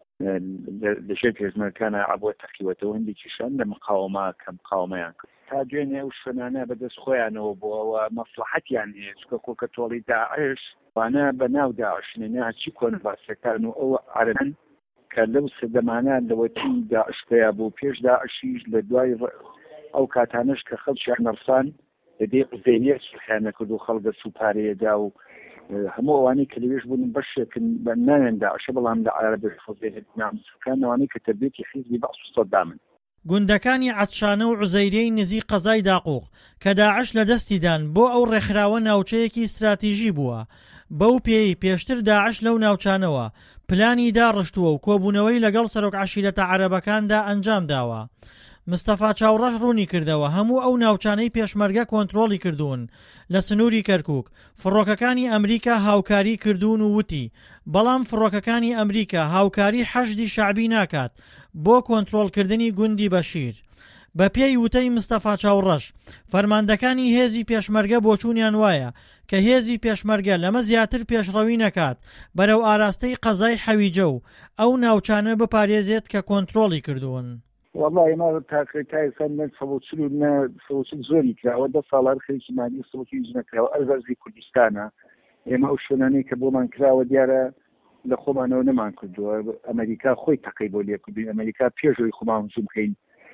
لەژێر پێشمەرگەکانە عەبۆ تەقیوەتەوە هەندێکیشان لە مقاومە کە مقاومەیان کرد. تا دوێنێ ئەو شوێنانە بەدەست خۆیانەوە بووەوە مەسلحەتیان هەیە چکە کۆکە تۆڵی داعش وانە بە ناو داعشنێنە هەرچی کۆن باسەکان و ئەو عەرەبن کە لەو سەدەمانە لەوەتی داعشتەیە بوو پێش داعشیش لە دوای ئەو کاتانش کە خەڵکیان نەرسان لەدێ قوزەیریە سوحیانە کرد و خەڵگە سوپارەیەدا و هەموو ئەوانەی کە لەوێش بوون بەشێکن بە نانیان داعشە بەڵام لە عەرەبە خۆزێنێت نامسەکان ئەوانەی کە تەربێتی حیزبی بەعس و سەدامن. گوندەکانی عەتشانە و عوزەیرەی نزیک قەزای داقوق کە داعش لە دەستیدان بۆ ئەو ڕێکخراوە ناوچەیەکی استراتیژی بووە. بەو پێی پێشتر داعش لەو ناوچانەوە پلانی داڕشتووە و کۆبوونەوەی لەگەڵ سەرۆک عەشیرەتە عەرەبەکاندا ئەنجام داوە. مستەفا چاوڕەش ڕوونی کردەوە هەموو ئەو ناوچانەی پێشمەرگە کۆنتڕۆڵی کردوون لە سنووری کەرکووک. فڕۆکەکانی ئەمریکا هاوکاری کردوون و وتی، بەڵام فڕۆکەکانی ئەمریکا هاوکاری حەشدی شەعبی ناکات بۆ کۆنتڕۆڵکردنی گوندی بەشیر. بە پێی وتەی مستەفا چاوڕەش فەرماندەکانی هێزی پێشمەرگە بۆچوونیان وایە کە هێزی پێشمەرگە لەمە زیاتر پێشڕەوی نەکات بەرەو ئاراستەی قەزای حەویجە و ئەو ناوچانە بپارێزێت کە کۆنتڕۆڵی کردوون. والله ما تاكاي سنة سوتشلنا سوتشل زوري كراوة ده صالار خيش مالي سوتشل كراوة أرزي كردستانا إما أوشناني كبومان كراوة ديارة لخومان ونمان كردوا أمريكا خوي تقيبولي كردوا أمريكا بيجوا خومان سمخين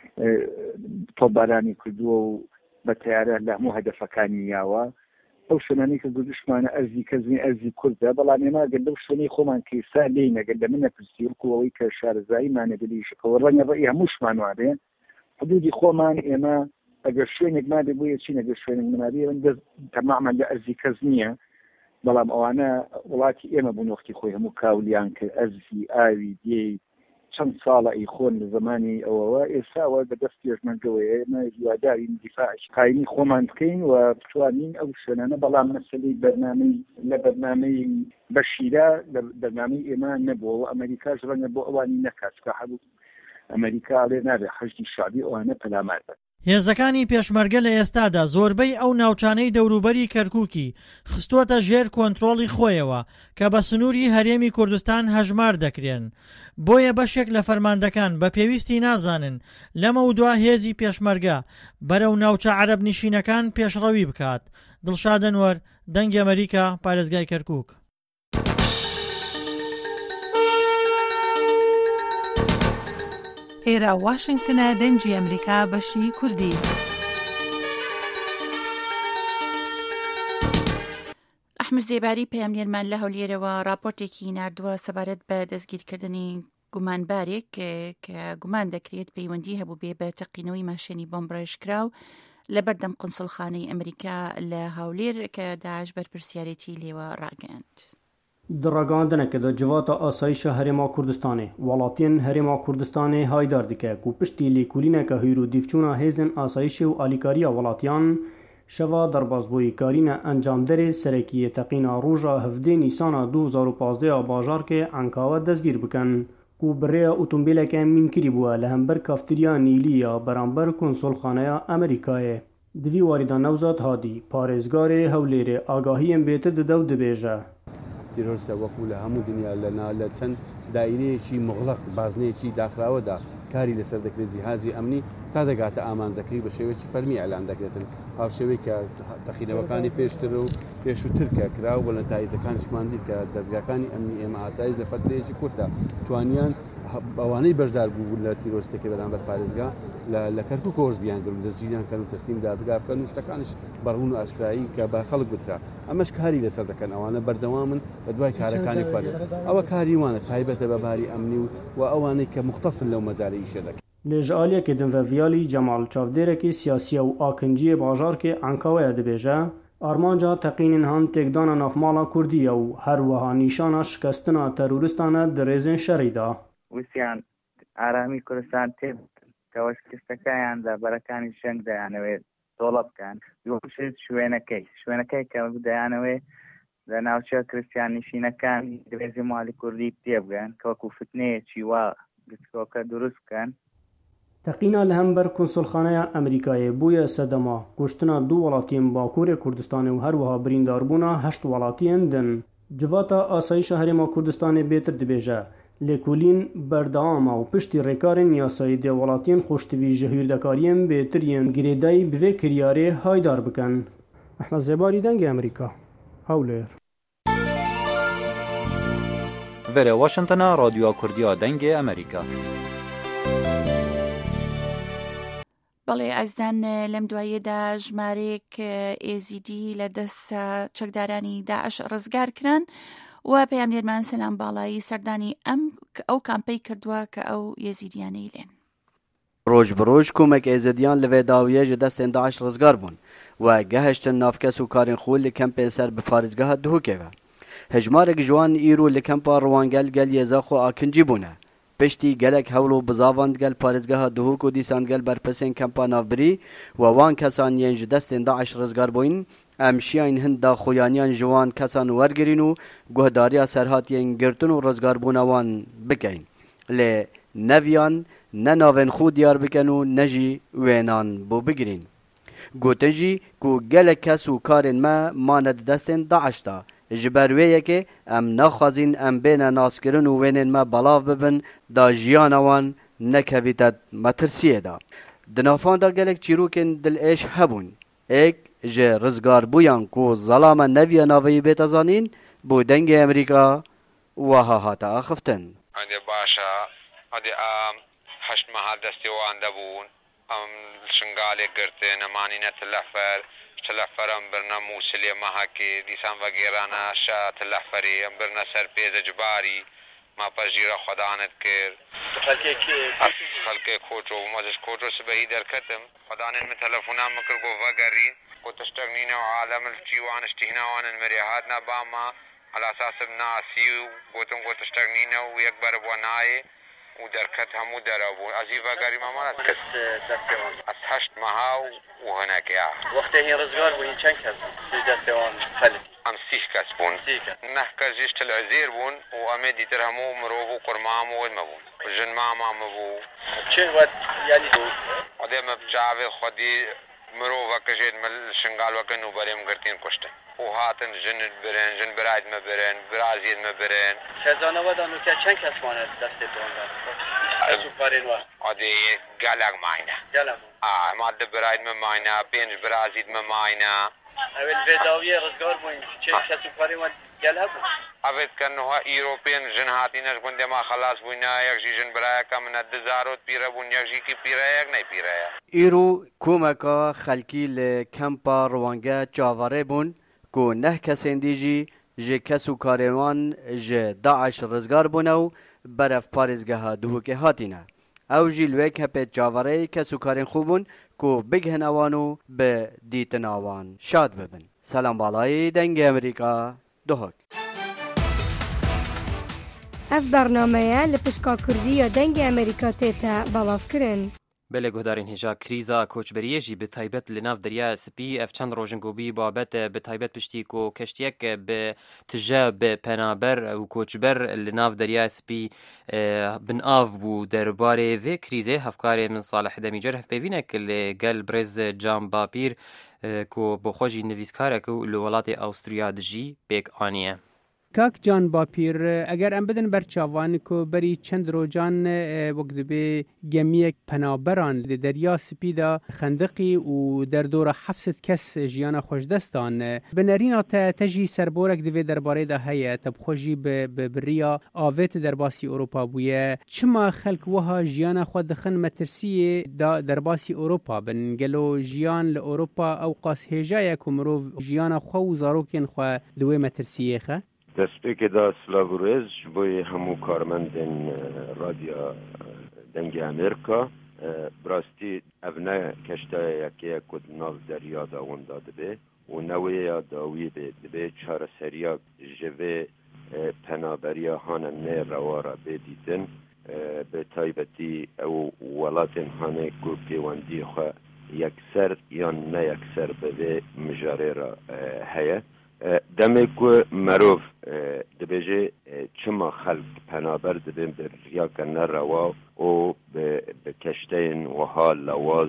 طباراني كردوا بتيارة لهم هدف كاني ياوا أوشناني كردوشمان أرزي كزني أرزي كردا بلاني ما قد أوشناني خومان كيسا لينا قد منا كرسيو كووي كشار زي ما ندريش كوراني رأيها مش مانوارين حدودي خومان إما أجر شوينك ما دبوية شين أجر شوينك من هذه عند تماما لأرزي كزنية بلام أوانا ولاتي إما بنوختي خويها مكاوليان كأرزي آوي دي چەند ساڵە ئیخۆن لە زمانی ئەوەوە ئێستاوە بەدەست پێشمەرگەوەیە ئێمە هیوادارین دیفاعی قاینی خۆمان بکەین و بتوانین ئەو شوێنانە بەڵام مەسەلەی لە بەرنامەی بەشیرە لە بەرنامەی ئێمە نەبووە و ئەمریکاش ڕەنگە بۆ ئەوانی نەکات کە ئەمریکا لێ نابێ حەشتی شعبی ئەوانە پەلامارە. هێزەکانی پێشمەرگە لە ئێستادا زۆربەی ئەو ناوچانەی دەوروبەری کەرکووکی خستووەتە ژێر کۆنتڕۆڵی خۆیەوە کە بە سنووری هەرێمی کوردستان هەژمار دەکرێن. بۆیە بەشێک لە فەرماندەکان بە پێویستی نازانن لەمە و دوا هێزی پێشمەرگە بەرەو ناوچە عەرەب نشینەکان پێشڕەوی بکات. دڵشاد ئەنوەر، دەنگی ئەمریکا، پارێزگای کەرکووک. ئێرە واشنگتنە دەنگی ئەمریکا بەشی کوردی. ئەحمد زێباری پەیامنێرمان لە هەولێرەوە راپۆرتێکی ناردووە سەبارەت بە دەستگیرکردنی گومانبارێک کە گومان دەکرێت پەیوەندی هەبوو بێ بە تەقینەوەی ماشێنی بۆمب ڕێژکراو لە بەردەم قونسڵخانەی ئەمریکا لە هەولێر کە داعش بەرپرسیارەتی لێوە ڕاگەاند. درگاندنeke da civata asayişa Herêma Kurdistanê welatiyên Herêma Kurdistanê haydar dike ku piştî lêkolîneka hîr û dîvçûna hêzên asayişê û alîkariya welatiyan şeva derbasbûyîkarîna encamderê serekiyê teqîna roja 17 Nîsana 2015 bajarkê Enkava destgîr bikin ku birêya otomobîleke mînkirî bûye li hember kafteriya Nîlî ya beramber konsolxaneya Amerîkayê. Di vî warî de Newzat Hadî, parêzgarê Hewlêrê agahiyên bêtir dide û dibêje. تیرۆریستە وەکو لە هەموو دنیا لە چەند دایرەیەکی مغڵق بازنەیەکی داخراوەدا کاری لەسەر دەکرێت جیهازی ئەمنی تا دەگاتە ئامانجەکەی بە شێوەیەکی فەرمی ئەلان دەکرێتن هاو شێوەی کە تەقینەوەکانی پێشتر و پێشووترکە کراو بە نەتایجەکانیشمان دیت کە دەستگاکانی ئەمنی ئێمە ئاسایش لە فترەیەکی کورتدا توانیان ئەوانەی بەشدار بوو لە تیرۆریستەکەی بەرامبەر پارێزگا لە کەرکووک کۆش بیانگرن دەستگیریان کەن و تەسلیم دادگا بکەن و شتەکانش بەڕوون و ئاشکایی کە بە خەڵک گوترا ئەمەش کاری لەسەر دەکەن ئەوانە بەردەوامن بە دوای کارەکانی خۆیان ئەوە کاری وانە تایبەتە بە باری ئەمنی و ئەوانەی کە مختصن لەو مەجارە ئیشە دەکەن. لێژالێکی دنڤڤیالی جەمال چاودێرێکی سیاسیە و ئاکنجیە باژارکێ ئەنکاوەیە دەبێژە ئارمانجا تەقینین هەن تێکدانە نافماڵا کوردیە و هەروەها نیشانە شکستنا تەروریستانە درێزên شەڕیدا. وسیان ئارامی کوردستان تێ کەەوە شکستەکەیان دەبەرەکانی شەنگ دەیانەوێت دۆڵە بکەن دوشێت شوێنەکەی کە دەیانەوێت لە ناوچە کریستیان نشینەکان درێژی مالی کوردی پێ بگەن کە وەکو فتنەیەکی وا گفتگۆکە دروست بکەن. تەقینا لە هەمبەر کنسڵخانەیە ئەمریکایە بوویە سەدەما کوشتنا دوو وڵاتیان باکوورێ کوردستانی و هەروەها برینداربوونا 8 وڵاتیان دن. جڤاتە ئاسایشە هەرێما کوردستانی بێتر دەبێژە لێکولین بەردەوامە و پشتی ڕێکارên یاسایی دێ وڵاتیان خۆشتوی ji hîrdekariyên bêtiriyên girêdayî bi vê kiryarê haydar bikin. Ehmed Zêbarî dengê Amerîka Hewlêr. Verê Washingtona Radyoya Kurdiya dengê Amerîka. بەڵێ ئازدان لەم دواییەدا ژمارەیەک ئێزیدی لە دەست چەکدارانی داعش ڕزگار کران و پەیامنێرمان سەلام باڵایی سەردانی ئەو کامپەی کردووە کە ئەو یەزیدیانەی لێن. ڕۆژ بڕۆژ کۆمەک ئێزیدیان لەوێ داویە ji destên Daeş ڕزگار bûn و gehiştin navkes û karên xwe li kempên ser bi parêzgeha Duhokê ve. Hejmarek ji wan îro li kempa Rwangel gel yêza xwe akincî bûne. Piştî gelek hewl û bizavand gel parêzgeha Duhok û dîsan gel berpesên kempa navbirî we wan kesan yên ji destên Daeş rizgar bûyîn em şiyayên hin daxuyaniyan ji wan kesan wergirîn û guhdariya serhatiyên girtin û rizgarbûna wan bikeyn. Lê neviyan ne navên xwe diyar bikin û ne jî wênan bû bigirîn. Gotin jî ku gelek kes û karên me mane di destên Daeş da. Ji ber wê yekê em naxwazîn em bêne naskirin û wênên me belav bibin da jiyana wan nekevîte metirsiyê da. Di nafan da gelek çîrokên dilêş hebûn. Ek ji rizgarbûyan ku zelama neviya naveyî bête zanîn bû dengê Amerîka wiha hate axiftin. Hadi başa, hadi am heşt meha destê wan de bûn, em şingalê girtin, emanîne tilehfer, tilehferan birna Musilê mehakê, dîsan vegêrana şa tilehferê, em birna ser pêze cibarî, ma pejîra xwedanet kir. Xelkê koço, ma ji koço sibehî derketim, xwedanên min telefonan mikir got vegerîn, got tiştek nîne û alemil çîwan iştîhna wan in mirê hatine bama, على اساس ناسي وقوتن قوت اشتغنينا ويكبر بوناي ودركت همو دربو ازيفا قريما مالت اسحشت معها وهناك يا وقت هي رزقار وهي كان كاس في دستوان خلت ام سيح كاسبون نحكا جيشت العزير بون وامدي ترهمو مروبو قرمامو ودمبون جن ماما مبو چه وقت یعنی دو خودی مبچاوی خودی مروفا کشید مل شنگال وکن و بریم گرتین کشتن و هاتن جن برن جن براید مبرن برازید مبرن سزانه ودانو که چند کس مانه دست دوانگار کسو کارین وقت خودی گلگ ماینه گلگ ماده براید مماینه پینج برازید مماینه اول وداوی رزگار بوین چه کسو کارین وقت گلگ بود اوید کنها ایروپین جن هاتینش گنده ما خلاص بوینا یک جی جن برای کم ندزارود پیره بون یک جی کی پیره یک نی پیره ایرو کومکا خلکی لکمپا روانگه چاواره بون کو نه کسین دیجی جه کسو کاروان جه داعش رزگار بونو برف پارزگه دوهوکه هاتینه او جی لوک هپه چاواره کسو کارین خوبون کو بگه نوانو به دیتناوان شاد ببن. سلام بالای دنگ امریکا دوهک اف برنامه لپشکا کردی یا دنگ امریکا تیتا بالاف کرن. بله گهدارین هجا کریزا کوچبریه جی به تایبت لناف دریا سپی اف چند روزن گوبی بابت به تایبت پشتی کو کشتیک به تجا به پنابر و کوچبر لناف دریا سپی بن آف بو درباره و کریزه هفکار من صالح دمیجر هف ببینه که گل برز جام باپیر کو بخوجی نویسکاره که لولات آستریا دجی بیک آنیه کاک جان باپیر اگر ام بدن برچاوان کو بری چند روزان وقت به گمیک پنابران دریا سپیدا خندقی و در دور 700 کس جیانا خوش دستان بنرینا تجی سربورک دوی درباره ده هيا تبخوجی به بریا آوت درباسی اروپا بویه چما خلق وها جیانا خود دخن مترسی دا درباسی اروپا بنگلو جیان لاوروپا او قاس هجای کومرو جیانا خو زاروکن خو دوی مترسیه خه دەستپێکێ دا سلااوڕێز بۆی هەموو کارمەندن رادیۆ دەنگی ئەمریکا بڕاستی ئەڤنە کەشتایەکەیە کود ناو دەریادا وندا دەبێ و نەوەیە داوی بێ دەبێ چارەسەریە ژەvê پەنابەریە هانە نێڕەوارە بێدیتن بە تایبەتی ئەو وڵاتên هانێ ku پەیوەندی xwe یەکسەر یان نەیەکسەر بەvê mijarê re heye دمه کو مرو دبیجه چما خلق پنابر دبیم به ریا کنه روا و به کشتین و حال لواز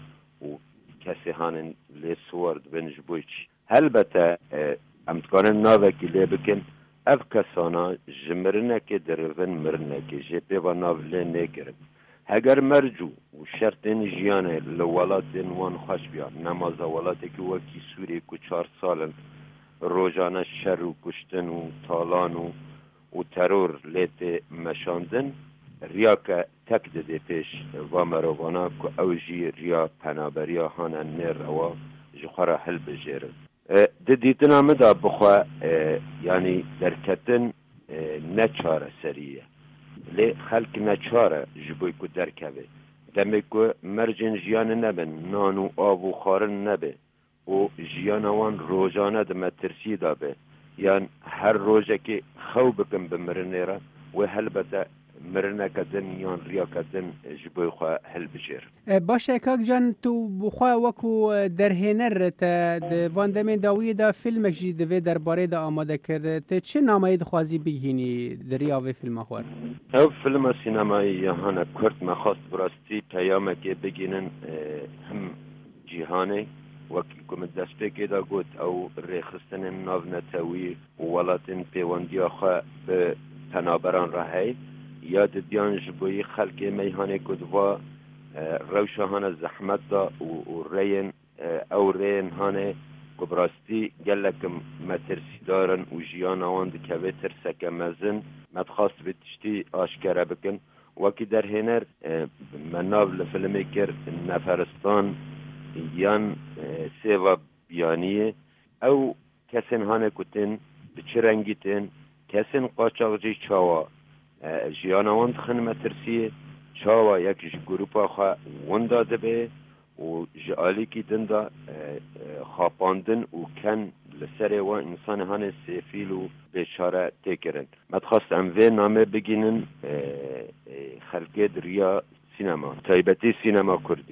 و کسی هانن لی سوار دبینج بویچ البته امتکانه ناوه که لی بکن اف کسانا جمرنه که درون مرنه که جپی و ناو لی نگرن اگر مرجو و شرطین جیانه لولاتین وان خوش بیان نماز ولاتی که وکی سوری که 4 سالن روزانه شر و کشتن و تالان و ترور لیت مشاندن ریا که تک دده پیش و مروانا که اوجی ریا پنابریا هانه نیر روا جخورا حل بجیرن دیدن آمده بخوا یعنی درکتن نچاره سریه لی خلق نچاره جبوی که درکوه دمی که مرجن جیان نبن نانو آب و خارن نبه و جیانوان روزانه دمترسی دابه یعنی هر روزه که خو بکن بمرنه را و هلبته مرنه کدن یان ریا کدن جبوی خواه هل بجیر باشه کاک جان تو بخواه وکو درهنر تا واندمین داوی دا فیلمک جی دوی درباره دا آماده کرده تا چه نامایی دخوازی بگینی دریاوی فیلم خوار؟ او فیلم سینمایی یهانه کرد مخواست براستی پیامه که بگینن هم جیهانه وەکی کومت دەستپێکێدا گوت ئەو ڕێخستنên ناو نەتەوی وڵاتên پەیوەندیاخوا بە پەنابەران ڕەهەی یا ددیان ji بۆیی خەلکê meyhanê ku diva rewşa hane zehmet da û rêyên ew rêyên hane ku bi rastî gelekim metirsîdarin û jiyana wan dikeve tirseke mezin me dixwast vê tiştî aşkere bikin wekî derhêner me nav li filimê kir Neferistan yan seva biyaniye ew kesên hane ku tên bi çi rengî tên kesên qaçaxcî çawa jiyana wan dixin metirsiyê çawa yek ji grupa xwe winda dibe û ji alîkî din da xapandin û ken li serê wan însanê hane sêfîl û bêçare tê kirin me dixwast em vê namê bigînin xelkê di riya sînema taybetî sînema kurdî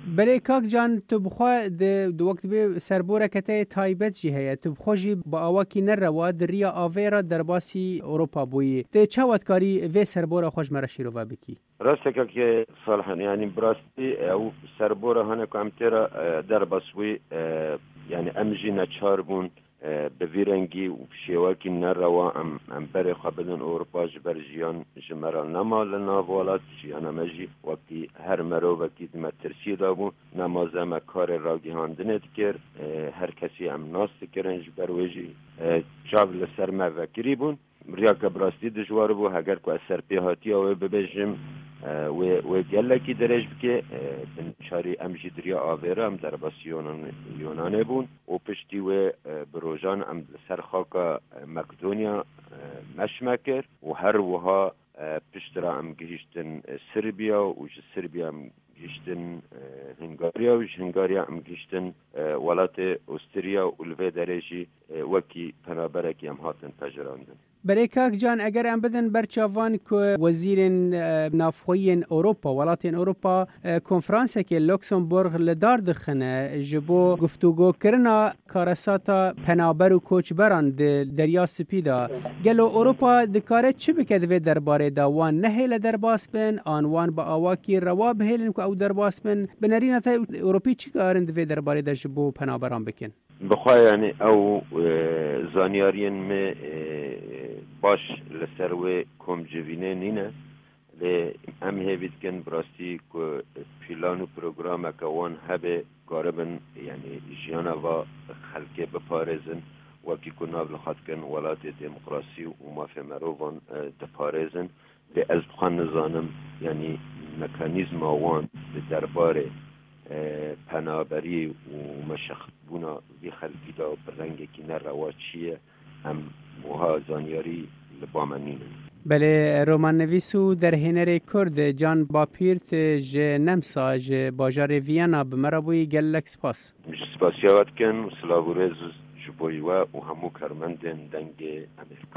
بەێ کاک جان تو بخوا وەکت بێ سەربۆرەکەتەیە تایبەتجی هەیە تو بخۆژی بە ئاواکی نەرەوە دڕیا ئاڤێرە دەرباسی ئۆروپا بووی تێ چاوەتکاری vê سەربۆرە خۆشمەرە شیرۆڤ بکی ڕاستێکە ساڵحن ینی براستی ئەو سەربۆرە هەنێک ئەم تێرە دەربەسوی ینی ئەمژی نەچار بوون بەڤی رەنگی و شێوەکی نەرەوە ئەم بەرێ خوا بدن ئۆروپا ji ber jiyan ji me re nema li nav welat jiyana me jî wekî her mirovekî me tirsiyê dabû nemaze me karê ragîhandinê dikir her kesî em nas dikirin ji ber wê jî çav li ser me vekirî bûn riyaka birastî dijwar bû heger ku ez serpê hatiya wê bibêjim wê gelekî dirêj bike binçarî em jî diriya avêra em derbasî Yunanê bûn û piştî wê bi rojan em li ser xaka Makedoniya meşme kir û her wiha piştira em gihîştin Sirbiya û ji Sirbiya em gihîştin Hungariya û ji Hungariya em gihîştin welatê Austria û li vê derê jî wekî penaberekî em hatin pejirandin. بەێ کاک جان ئەگەر ئەم بدن بەرچاوان وەزیرên نافخۆیên ئۆروپا وڵاتên ئۆروپا کۆنفرانسێکی لوکسمبورغ li dar dixine ji bo guftûgokirina karasata penaber û koçberan di derya spî da gelo Ewropa dikare çi bike divê derbarê da wan nehêle derbas bin an wan bi awakî rewa bihêlin ku ew derbas bin bi nerîna te Ewropî çi karin divê derbarê de ji bo penaberan bikin بخوا yani ew zaniyariyên me baş li ser wê komcivînê nîne lê em hêvî dikin birastî ku pîlan û programeke wan hebe garibin yani jiyana va xelkê biparêzin wekî ku nav li xwe dikin welatê demokrasî û mafê merovan diparêzin lê ez bixwe nizanim yani mekanîzma wan li derbarê penaberî û meşexbûna vî xelkî da bi rengekî nerewa çi ye em wiha zaniyarî li ba me nînin. بەێ ڕۆماننەویس و دەرهێنەرێ کورد جان باپیرت ji Nemsa ji bajarê Viyana bi me re bûyî gelek spas. Ji spasiya dikin û silav û rêz ji bo we û hemû karmendên dengê Amerîka.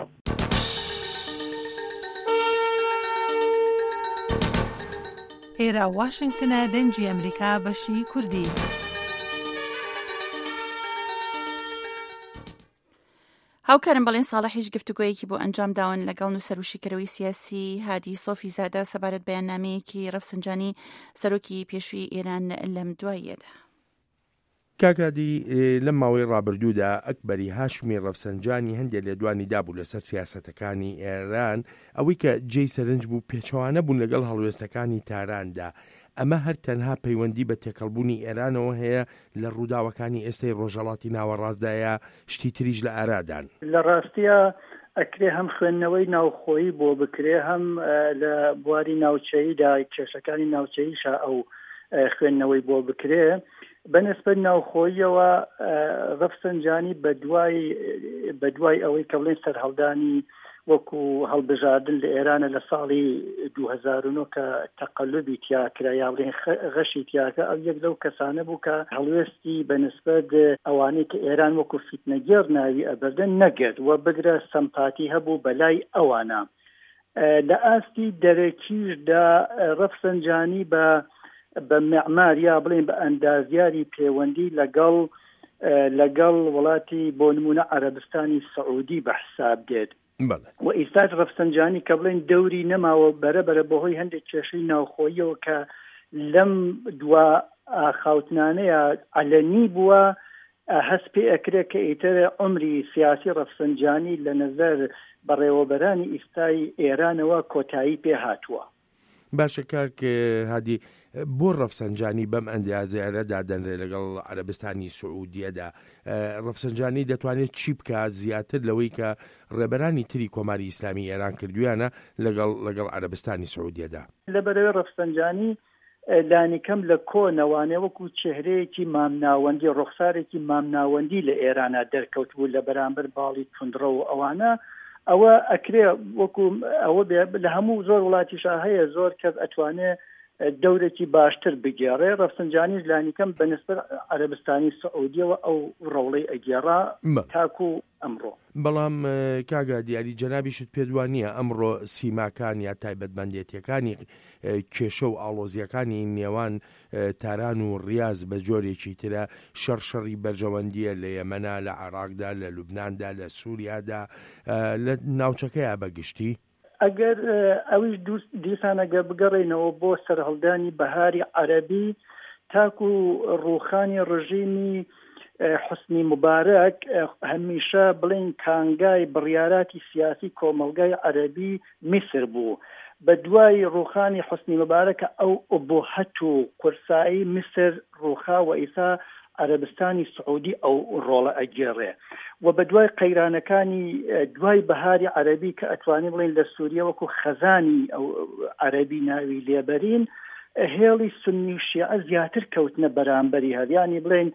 ئێرە واشنگتنە دەنگی ئەمریکا بەشی کوردی. هاوکارم بەڵێن ساڵحیش گفتوگویەکی بۆ ئەنجام داون لەگەڵ نووسەر و شیکەرەوەی سیاسی هادی سۆفی زادە سەبارەت بەیاننامەیەکی ڕەفسنجانی سەرۆکی پێشووی ئێران لەم دواییەدا. کاکادی لەم ماوەی ڕابردوودا ئەکبەری هاشمی ڕەفسەنجانی هەندێک لێدوانی دابوو لەسەر سیاسەتەکانی ئێران ئەوەی کە جێی سەرنج بوو پێچەوانە بوون لەگەڵ هەڵوێستەکانی تاراندا ئەمە هەر تەنها پەیوەندی بە تێکەڵبوونی ئێرانەوە هەیە لە ڕووداوەکانی ئێستای ڕۆژهەڵاتی ناوەڕاستدایە شتی تریش لە ئارادان لە ڕاستیە ئەکرێ هەم خوێندنەوەی ناوخۆیی بۆ بکرێ هەم لە بواری ناوچەییدا کێشەکانی ناوچەییشە ئەو خوێندنەوەی بۆ بکرێ بەنسبەت ناوخۆییەوە ڕەفسەنجانی بە دوای ئەوەی کە بڵێن سەرهەڵدانی وەکو هەڵبژاردن لە ئێرانە لە ساڵی 2009 کە تەقەلبی تیاکرا یا بڵێن غەشی تیاکە ئەو یەک لەو کەسانە بوو کە هەڵوێستی بەنسبەت ئەوانەی کە ئێران وەکو فیتنەگێڕ ناوی ئەبەردەن نەگرت وە بگرە سەمپاتی هەبوو بەلای ئەوانە لە ئاستی دەرەکیشدا ڕەفسەنجانی بە معمار یا بڵێن بە ئەندازیاری پەیوەندی لەگەڵ وڵاتی بۆ نمونە عەرەبستانی سەعودی بە حساب دێت و ئیستاش ڕەفسەنجانی کە بڵێن دەوری نەماوە بەرەبەرە بەهۆی هەندێک کێشەی ناوخۆییەوە کە لەم دوا ئاخاوتنانەیە عەلەنی بووە هەست پێ ئەکرێ کە ئیتر عمری سیاسی ڕەفسەنجانی لە نەزەر بەڕێوەبەرانی ئیستای ئێرانەوە کۆتایی پێ هاتووە. باشە کاک هادی بۆ ڕەفسەنجانی بەم ئەندازیارە دادەنرێ لەگەڵ عەرەبستانی سعودیەدا ڕەفسەنجانی دەتوانێت چی بکە زیاتر لەوەی کە ڕێبەرانی تری کۆماری ئیسلامی ئێران کردویانە لەگەڵ عەرەبستانی سعودیەدا لەبەرەوەی ڕەفسەنجانی لانیکەم لە کۆنەوانێ وەکو چهرەیەکی مامناوەندی ڕوخسارێکی مامناوەندی لە ئێرانە دەرکەوت بوو لە بەرامبەر باڵی توندڕە و ئەوانە ئەوە ئەکرێ وەکو ئەوە لە هەموو زۆر وڵاتیشا هەیە زۆر کەس ئەتوانێت دەورێکی باشتر بگێڕێ. ڕەفسنجانیش لانیکەم بەنسبەت عەرەبستانی سعودیەوە ئەو ڕەوڵەی ئەگێڕا تاکو ئەمڕۆ. بەڵام کاگا دیاری جەنابیشت پێدوانیە ئەمڕۆ سیماکان یا تایبەتمەندێتیەکانی کێشە و ئاڵۆزیەکانی نێوان تاران و ڕیاز بە جۆرێکی ترە شەڕشەڕی بەرژەوەندیە لە یەمەنا، لە عێراقدا، لە لوبناندا، لە سووریادا، لە ناوچەکەیە بەگشتی. ئەگەر ئەویش دیسانەگە بگەڕێنەوە بۆ سەرهەڵدانی بەهاری عەرەبی، تاکو ڕووخانی ڕژیمی حسنی مبارەک هەمیشە بڵین کانگای بڕیاراتی سیاسی کۆمەلگای عەرەبی میسر بوو. بە دوای ڕووخانی حسنی مبارەکە ئەو ئوبوهەت و قورسایی میسر ڕووخا و ئیسا عەرەبستانی سعودی ئەو ڕۆڵە ئەگێڕێ و بە دوای قەیرانەکانی دوای بەهاری عەرەبی کە ئەتوانین بڵین لە سووریە وەکو خەزانی ئەو عەرەبی ناوی لێبەرین، هێڵی سنی و شیعە زیاتر کەوتنە بەرامبەری هەریانی بڵین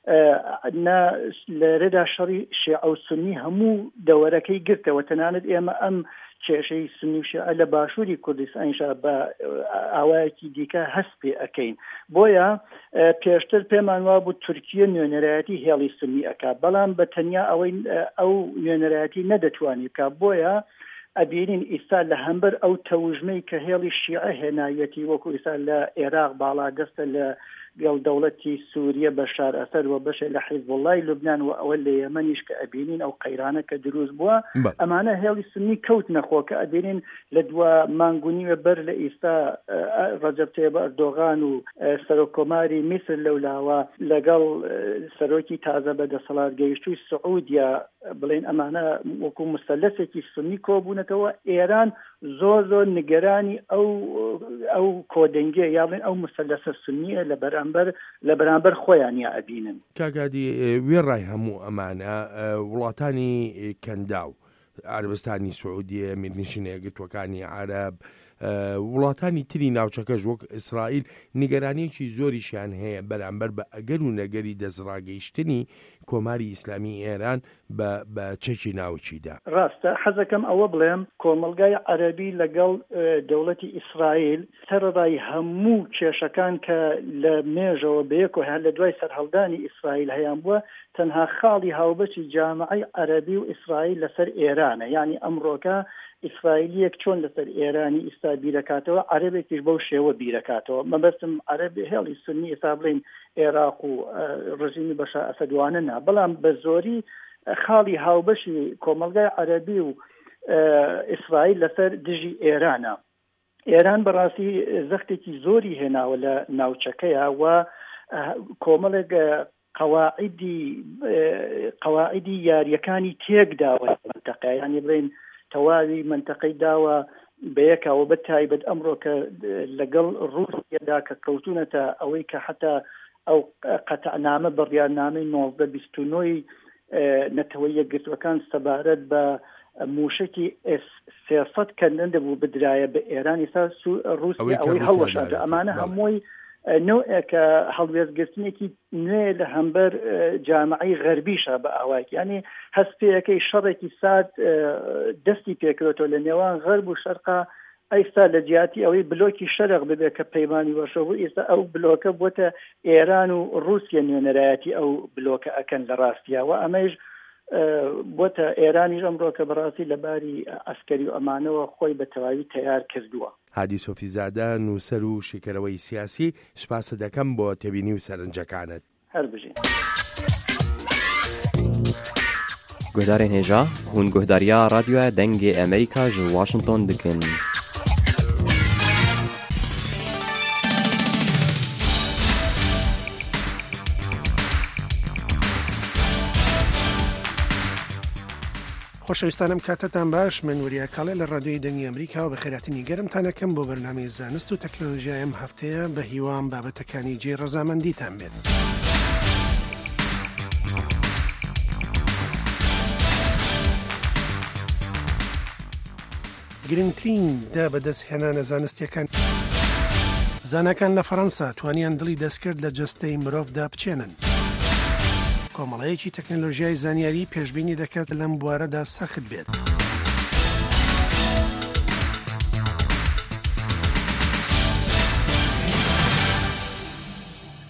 لەرەدا شەڕی شیعە و سنی هەموو دەوەرەکەی گرتەوە. تەنانەت ئێمە ئەم کێشەی سنی و شیعە لە باشووری کوردستانیشا بە ئاوایەکی دیکە هەست پێ ئەەکەین. بۆیە پێشتر پێمان وا بوو تورکیە نوێنەرایەتی هێڵی سنی ئەکات، بەڵام بە تەنیا ئەو نوێنەرایەتی نەدەتوانی بکات. بۆیە ئەبینین ئیستا لە هەمبەر ئەو تەوژمەی کە هێڵی شیعە هێنایەتی وەکو ئیستا لە عێراق باڵادەستە، لە گەڵ دەوڵەتی سووریە بەشار ئەسەد و بەشێک لە حیزب الله لوبنان و ئەوە لە یەمەنیش کە ئەبینین ئەو قەیرانە کە دروست بووە، ئەمانە هێڵی سنی کەوت نەخۆ کە ئەبینین لە دوا مانگونیوە بەر لە ئیستا ڕەجەب تەیب ئەردۆغان و سەرۆکۆماری میسر لەولاوە لەگەڵ سەرۆکی تازە بەدەسەڵات گەیشتووی سعودیا بڵێن ئەمانە وەکو مستەلەسێکی سنی کۆبوونەتەوە. ئێران زۆر نیگەرانی ئەو کۆدەنگێ یا بڵێن ئەو مستەلەسە سنیە لە بەرامبەر خۆیان یا ئەبینن. کاگادی وێڕای هەموو ئەمانە وڵاتانی کەنداو، عەرەبستانی سعودیە، میرنشینە یەکگرتووەکانی عەرەب، وڵاتانی تری ناوچەکەش وەک ئیسرائیل نیگەرانیەکی زۆریشیان هەیە بەرامبەر بە ئەگەر و نەگەری دەستڕاگەیشتنی کۆماری ئیسلامی ئێران بە چەکی ناوچیدا. ڕاستە حەزەکەم ئەوە بڵێم کۆمەلگای عەرەبی لەگەڵ دەوڵەتی ئیسرائیل سەرڕای هەموو کێشەکان کە لە مێژەوە بەیەکۆ هەر لە دوای سەرهەڵدانی ئیسرائیل هەیان بووە، تەنها خاڵی هاوبەشی جامعەی عەرەبی و ئیسرائیل لەسەر ئێرانە. یعنی ئەمڕۆکە ئیسرائیلیەک چۆن لەسەر ئێرانی ئیستا بیرەکاتەوە، عەرەبێکیش بەو شێوە بیرەکاتەوە. مەبەستم عەرەبی هێڵی سنی ئێستا بڵین عێراق و ڕژیمی بەشار ئەسەدوانە نا، بەڵام بە زۆری خاڵی هاوبەشی کۆمەلگای عەرەبی و ئیسرائیل لەسەر دژی ئێرانە. ئێران بەڕاستی زەختێکی زۆری هێناوە لە ناوچەکەیە و کۆمەڵێک قەواعیدی یاریەکانی تێکداوە منتەقە، یعنی بڵین تەواوی منتەقەی داوە بەیەکەوە بە تایبەت ئەمڕۆ کە لەگەڵ ڕووسیادا کە کەوتونەتە ئەوەی کە حتا ئەو قەتعنامە بڕیارنامەی 1929 نەتەوەی یەکگرتوەکان سەبارەت بە موشکی S-300 کەندن دەبوو بدرایە بە ئێران، ئێستا ڕووسیا ئەوەی هەڵوەشاندە. ئەمانە هەمووی نوعێکە هەڵوێستگرتنێکی نوێ لە هەمبەر جامعەی غەربیشە بە ئاوایکی، ینی هەستپێیەکەی شەڕێکی سارد دەستی پێکرێتەوە لە نێوان غەرب و شەرقا. ئەیستا لە جیاتی ئەوەی بلۆکی شەرق ببێت کە پەیمانی وەشەبوو، ئێستا ئەو بلۆکە بووتە ئێران و ڕووسیا نوێنەرایەتی ئەو بلۆکە ئەکەن لە ڕاستیەوە. ئەمەش بۆتە ئێرانیش ئەمڕۆکە بەڕاستی لەباری ئەسکەری و ئەمانەوە خۆی بە تەواوی تەیار کردووە. هادی سۆفیزادە نووسەر و شیکەرەوەی سیاسی، سپاسە دەکەم بۆ تێبینی و سەرنجەکانت. هەر بژین. گۆدارên hêja hûn guhdariya radyoya dengê Amerîka ji Washington dikin. خۆشەویستانم کاتتان باش، من وریە کاڵێ لە ڕادیۆی دەنگی ئەمریکا و بە خێراتنی گەرمتانەکەم بۆ بەرنامەی زانست و تەکنۆلۆژیای ئەم هەفتەیە بە هیوام بابەتەکانی جێ ڕەزامەندیتان بێت. گرنگترین دا بەدەست هێنانە زانستیەکان زانەکان لە فەڕەنسا توانیان دڵی دەستکرد لە جەستەی مرۆڤدا بچێنن. کۆمەڵەیەکی تەکنۆلۆژیای زانیاری پێشبینی دەکات لەم بوارەدا سەخت بێت.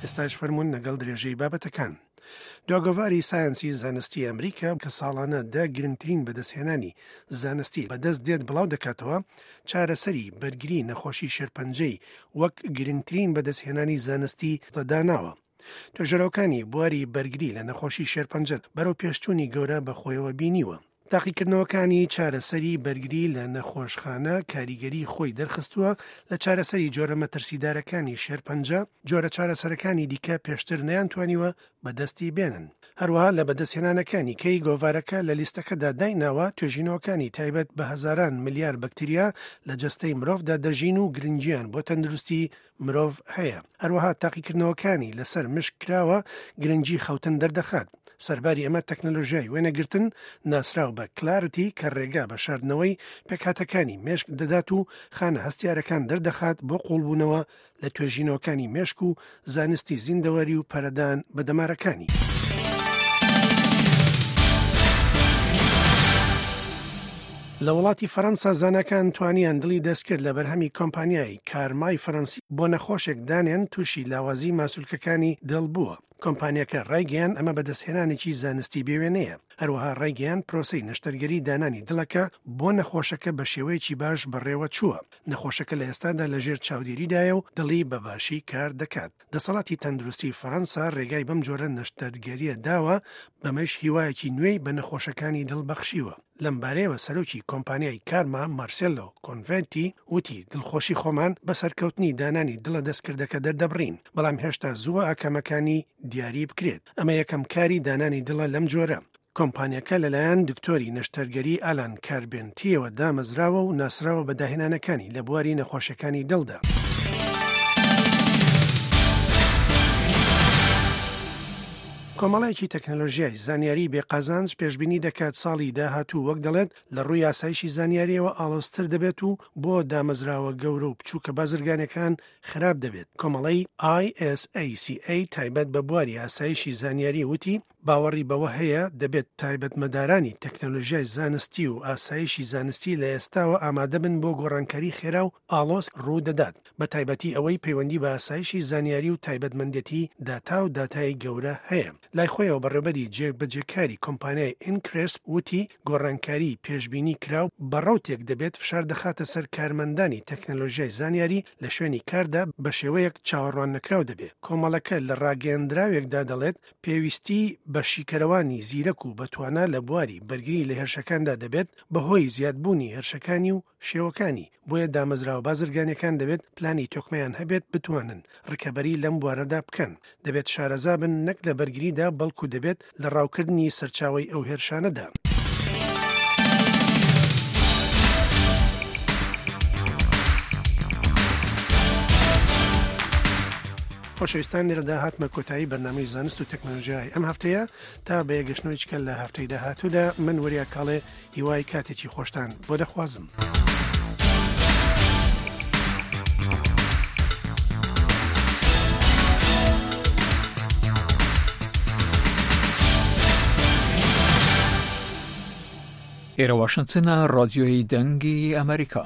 ئێستاش فەرمونون لەگەڵ درێژەی بابەتەکان. دواگۆڤاری ساینسی زانستی ئەمریکا کە ساڵانە گرنگترین بەدەستهێنانی زانستی بەدەست دێت بڵاو دەکاتەوە چارەسەری بەرگری نەخۆشی شێرپەنجەی وەک گرنگترین بەدەستهێنانی زانستی داناوە. توێژەرەوەکانی بواری بەرگری لە نەخۆشی شێرپەنجەت بەرەو پێشچوونی گەورە بەخۆیەوە بینیوە. تاقیکردنەوەکانی چارەسەری بەرگری لە نەخۆشخانە کاریگەری خۆی دەرخستووە لە چارەسەری جۆرە مەترسیدارەکانی شێرپەنجە جۆرە چارەسەرەکانی دیکە پێشتر نەیانتوانیوە بەدەستی بێنن. هەروەها لە بەدەستهێنانەکانی کەی گۆڤارەکە لە لیستەکەدا دایناوە توێژینەوەکانی تایبەت بە هەزاران ملیار بەکتریا لە جەستەی مرۆڤدا دەژین و گرنگیان بۆ تەندروستی مرۆڤ هەیە. هەروەها تاقیکردنەوەکانی لەسەر مشک کراوە گرنگی خەوتن دەردەخات. سەرباری ئەمە تەکنۆلۆژیای وێنەگرتن ناسراو بە کلارتی کە ڕێگا بە شاردنەوەی پێکهاتەکانی مێشک دەدات و خانە هەستیارەکان دەردەخات بۆ قوڵبوونەوە لە توێژینەوەکانی مێشک و زانستی زیندەوەری و پەرەدان بە دەمارەکانی. لە وڵاتی فەڕەنسا زانەکان توانیان دڵی دەستکرد لە بەرهەمی کۆمپانیای کارمای فەڕەنسی بۆ نەخۆشێک دانێن تووشی لاوازی ماسوولکەکانی دڵ بووە. کۆمپانیەکە ڕایگەیان ئەمە بەدەستهێنانێکی زانستی بێوێنەیە. هەروەها ڕایگەیان پرۆسەی نەشتەرگەری دانانی دڵەکە بۆ نەخۆشەکە بە شێوەیەکی باش بەڕێوە چووە. نەخۆشەکە لە ئێستادا لەژێر چاودێریدایە و دڵی بەباشی کار دەکات. دەسەڵاتی تەندروستی فەڕەنسا ڕێگای بەم جۆرە نەشتەرگەریە داوە بەمەش هیوایەکی نوێی بە نەخۆشەکانی دڵ بەخشیوە. لەم بارەیەوە سەرۆکی کۆمپانیای کارما مارسێلۆ کۆنڤێنتی وتی دڵخۆشی خۆمان بە سەرکەوتنی دانانی دڵە دەستکردەکە دەردەبڕین، بەڵام هێشتا زووە ئاکەمەکانی دیاری بکرێت. ئەمە یەکەم کاری دانانی دڵە لەم جۆرە. کۆمپانیەکە لەلایەن دکتۆری نەشتەرگەری ئالان کاربێنتیەوە دامەزراوە و ناسراوە بە داهێنانەکانی لە بواری نەخۆشەکانی دڵدا. کۆمەڵایەکی تەکنۆلۆژیای زانیاری بێقازانج پێشبینی دەکات ساڵی داهاتوو وەک دەڵێت لە ڕووی یاسایشی زانیاریەوە ئاڵۆزتر دەبێت و بۆ دامەزراوە گەورە و بچووکە بازرگانەکان خراپ دەبێت. کۆمەڵەی ISACA تایبەت بە بواری یاسایشی زانیاری وتی باوەڕی بەوە هەیە دەبێت تایبەتمەدارانی تەکنۆلۆژیای زانستی و ئاسایشی زانستی لە ئێستاوە ئامادە بن بۆ گۆڕانکاری خێرا و ئاڵۆز ڕوودەدات، بە تایبەتی ئەوەی پەیوەندی بە ئاسایشی زانیاری و تایبەتمەندێتی داتا و داتای گەورە هەیە. لای خۆیەوە بەڕێوەبەری جێبەجێکاری کۆمپانیای ئینکرێست وتی گۆڕانکاری پێشبینی کراو بەڕەوتێک دەبێت فشار دەخاتە سەر کارمەندانی تەکنۆلۆژیای زانیاری لە شوێنی کاردا بە شێوەیەک چاوەڕوان نەکراو دەبێت. کۆمەڵەکە لە ڕاگەیەندراوێکدا دەڵێت پێویستی بە شیکەرەوانی زیرەک و بەتوانە لە بواری بەرگری لە هێرشەکاندا دەبێت بەهۆی زیادبوونی هێرشەکانی و شێوەکانی. بۆیە دامەزراوە بازرگانەکان دەبێت پلانی تۆکمەیان هەبێت بتوانن ڕکەبەری لەم بوارەدا بکەن. دەبێت شارەزا بن نەک لە بەرگریدا بەڵکو دەبێت لە ڕاوکردنی سەرچاوی ئەو هێرشانەدا. خۆشەویستان لێرەدا هاتمە کۆتایی بەرنامەی زانست و تەکنۆلۆژیای ئەم هەفتەیە تا بە یەگەشتنەوەی چکە لە هەفتەی داهاتوودا من وەریا کاڵێ هیوای کاتێکی خۆشتان بۆ دەخوازم. ئێرە واشنگتنە ڕادیۆی دەنگی ئەمریکا.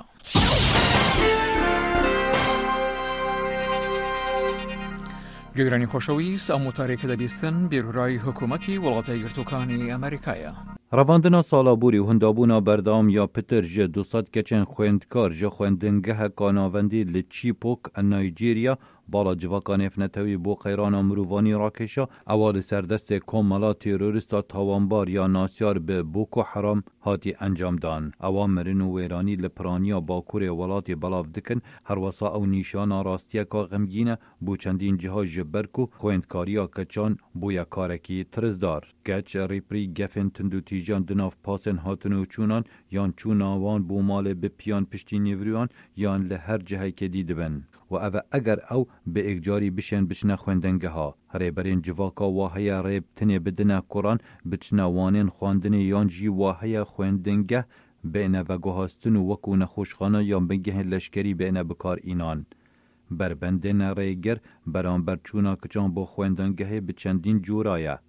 گوێگرانی خۆشەویست ئەم وتارێکە دەبیستن بێگوڕای حکوومەتی وڵاتە یەکگرتووەکانی ئەمریکایە. ڕەواندنا ساڵابووری و هەندابوونا بەردەوام یا پتر ژە 200 کەچێن خوێندکار ژە خوێندنگەهە ناوەندی لە چیپۆک نایجێریا باڵا civaka nefnetewî بۆ qeyrana mirovanî rakeşa ewa li ser destê komela terorîsta tawanbar ya nasyar bi Boko Haram hatî encamdan. Ewa mirin û wêranî li piraniya Bakurê welatê belav dikin, herwesa ew nîşana rastiyeka xemgîn e bû çendîn ciha ji ber ku xwendkariya keçan bûye karekî tirizdar. Keç rêpirî gefên tund û tîjan di nav pasên hatin û çûnan yan çûna wan bû malê bi piyan piştî nêvriyan yan li her cihekê dî dibin. و ev eger ew bi ekcarî bişên biçine xwendengeha. Rêberên civaka wa heye rêb tinê bidine Kuran biçine wanên xwandinê yan jî wa heye xwendengeh bêne veguhastin û wekû nexweşxana yan bingehên leşkerî bêne bikar înan. Berbendên rêgir beramber çûna kiçan bo xwendengehê bi çendîn cûra ye.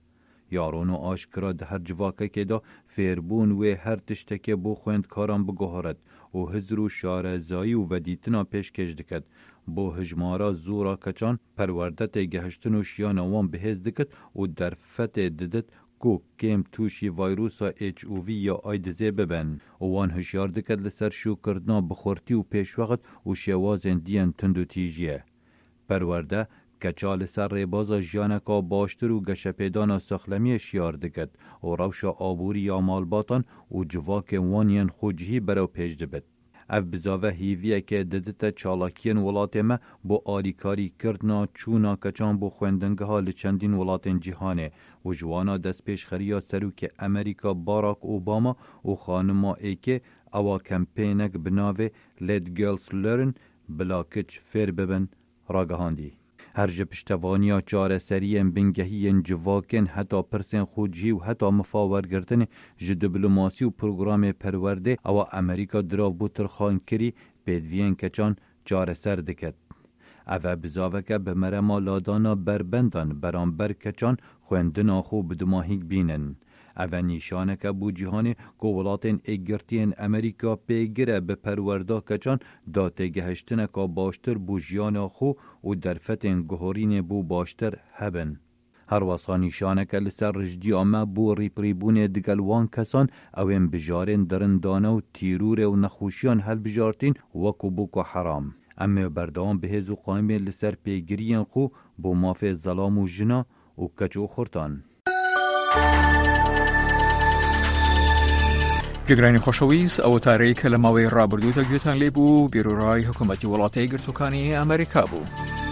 یارون و آشکرا ده هر جواکه که دا فیربون و هر تشتکه بو خوندکاران بگوهرد و هزر و شارزایی و ودیتنا پیش کش دکد بو هجمارا زورا کچان پروردت گهشتن و شیان وان بهز دکد و در فت ددت کو کم توشی ویروسا HIV یا آیدزه ببن و وان هشیار دکد لسر شو کردنا بخورتی و پیش وقت و شوازن دیان تندو تیجیه پرورده کچال سر ریبازا جیانکا باشتر و گشپیدانا سخلمی شیار دکد و روشا آبوری یا مالباتان و جواک وانین خوجهی برو پیش دبد. اف بزاوه هیویه که ددتا چالاکین ولات ما بو آلیکاری کردنا چونا کچان بو خوندنگه ها لچندین ولاتین جهانه و جوانا دست پیش خریا سروک امریکا باراک اوباما و خانما ایکه اوا کمپینک بناوه Let Girls Learn بلا کچ فیر ببن راگهاندی. هر جپشتوانیا چاره سرین بنگهین جواکن حتی پرسن خوجی و حتی مفاورگردن جدبلوماسی و پروگرام پرورده او امریکا دراو بوتر خان کری پیدوین کچان چاره سر دکد. او بزاوه که به مرما لادانا بربندان برانبر کچان خوندنا خو بدماهیک بینن. او نیشانه که بو جهان گولاتین ایگرتین امریکا پیگره به پروردا کچان داته گهشتنه که باشتر بو جیان خو و درفتین گهورین بو باشتر هبن. هر واسا نیشانه که لسر رجدی آمه بو ریپریبون دگلوان کسان اوین بجارین درندانه و تیرور و نخوشیان هل بجارتین وکو بوکو حرام. اما بردوان بهز و قائمین لسر پیگرین خو بو مافه ظلام و جنا و کچو خورتان. گەگرانی خۆشەویست ئەوە تارەی کە لە ماوەی ڕابردوودا گوێتان لێ بوو بیرۆڕای حکوومەتی وڵاتە یەکگرتووەکانی ئەمریکا بوو.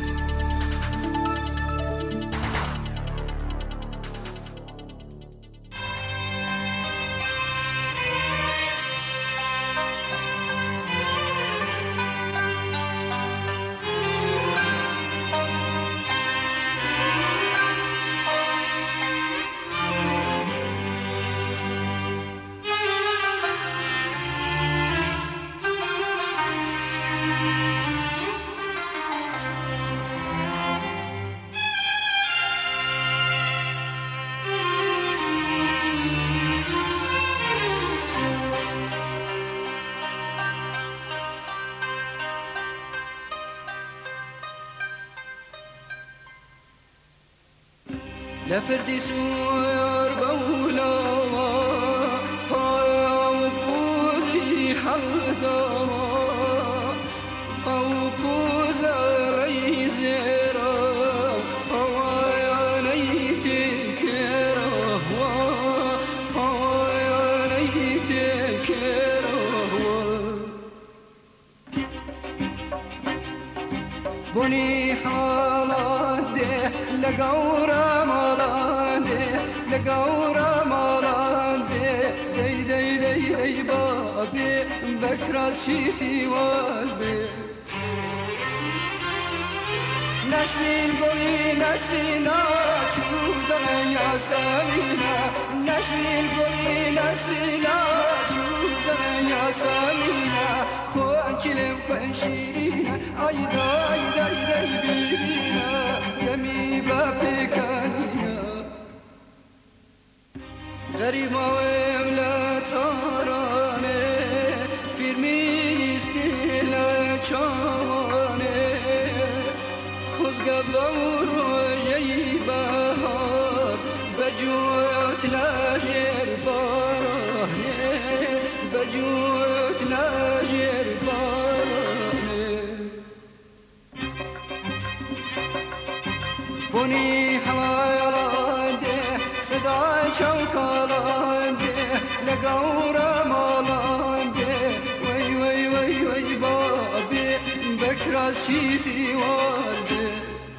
لفردي سور بولا او بوزي حلدما او بوز ريزرا او نيتكرا او نيتكرا بني حالاده لقورا لقورا مالاندي دي دي دي دي بابي بكرة شيتي والبي نشمي القولي نسينا شوزنا يا سامينا نشمي القولي نسينا شوزنا يا سامينا خوانشي لمفنشينا عيدا عيدا عيدا بيبينا يمي بابي كانينا غريب ولا تراني فيرميز كلا چاني خوز قبل ورجي بهار بجوت لاجر باراني بجوت لاجر باراني بني حوايراني صدای چوکالانده لگورا مالانده وی وی وی وی بابی بکراز چیتی والده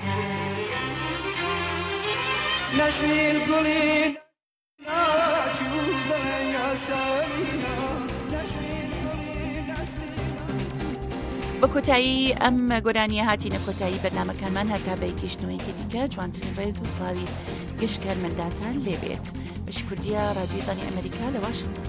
نشمیل گلین ناچوزن یا سارینا بە کۆتایی ئەم گۆرانیە هاتیینە کۆتایی بەرنامەکانمان هەتا بە گەشتنەوەیەکی دیکە جوانترین ڕێز و سڵاوی گەشتکارمەنداتان لێبێت بەشی کوردیە ڕادیۆی ئەمریکا لە واشنگتن.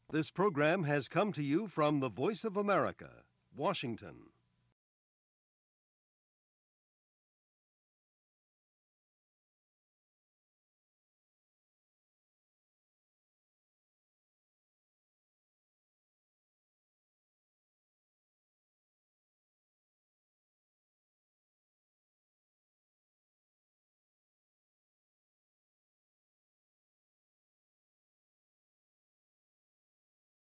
This program has come to you from the Voice of America, Washington.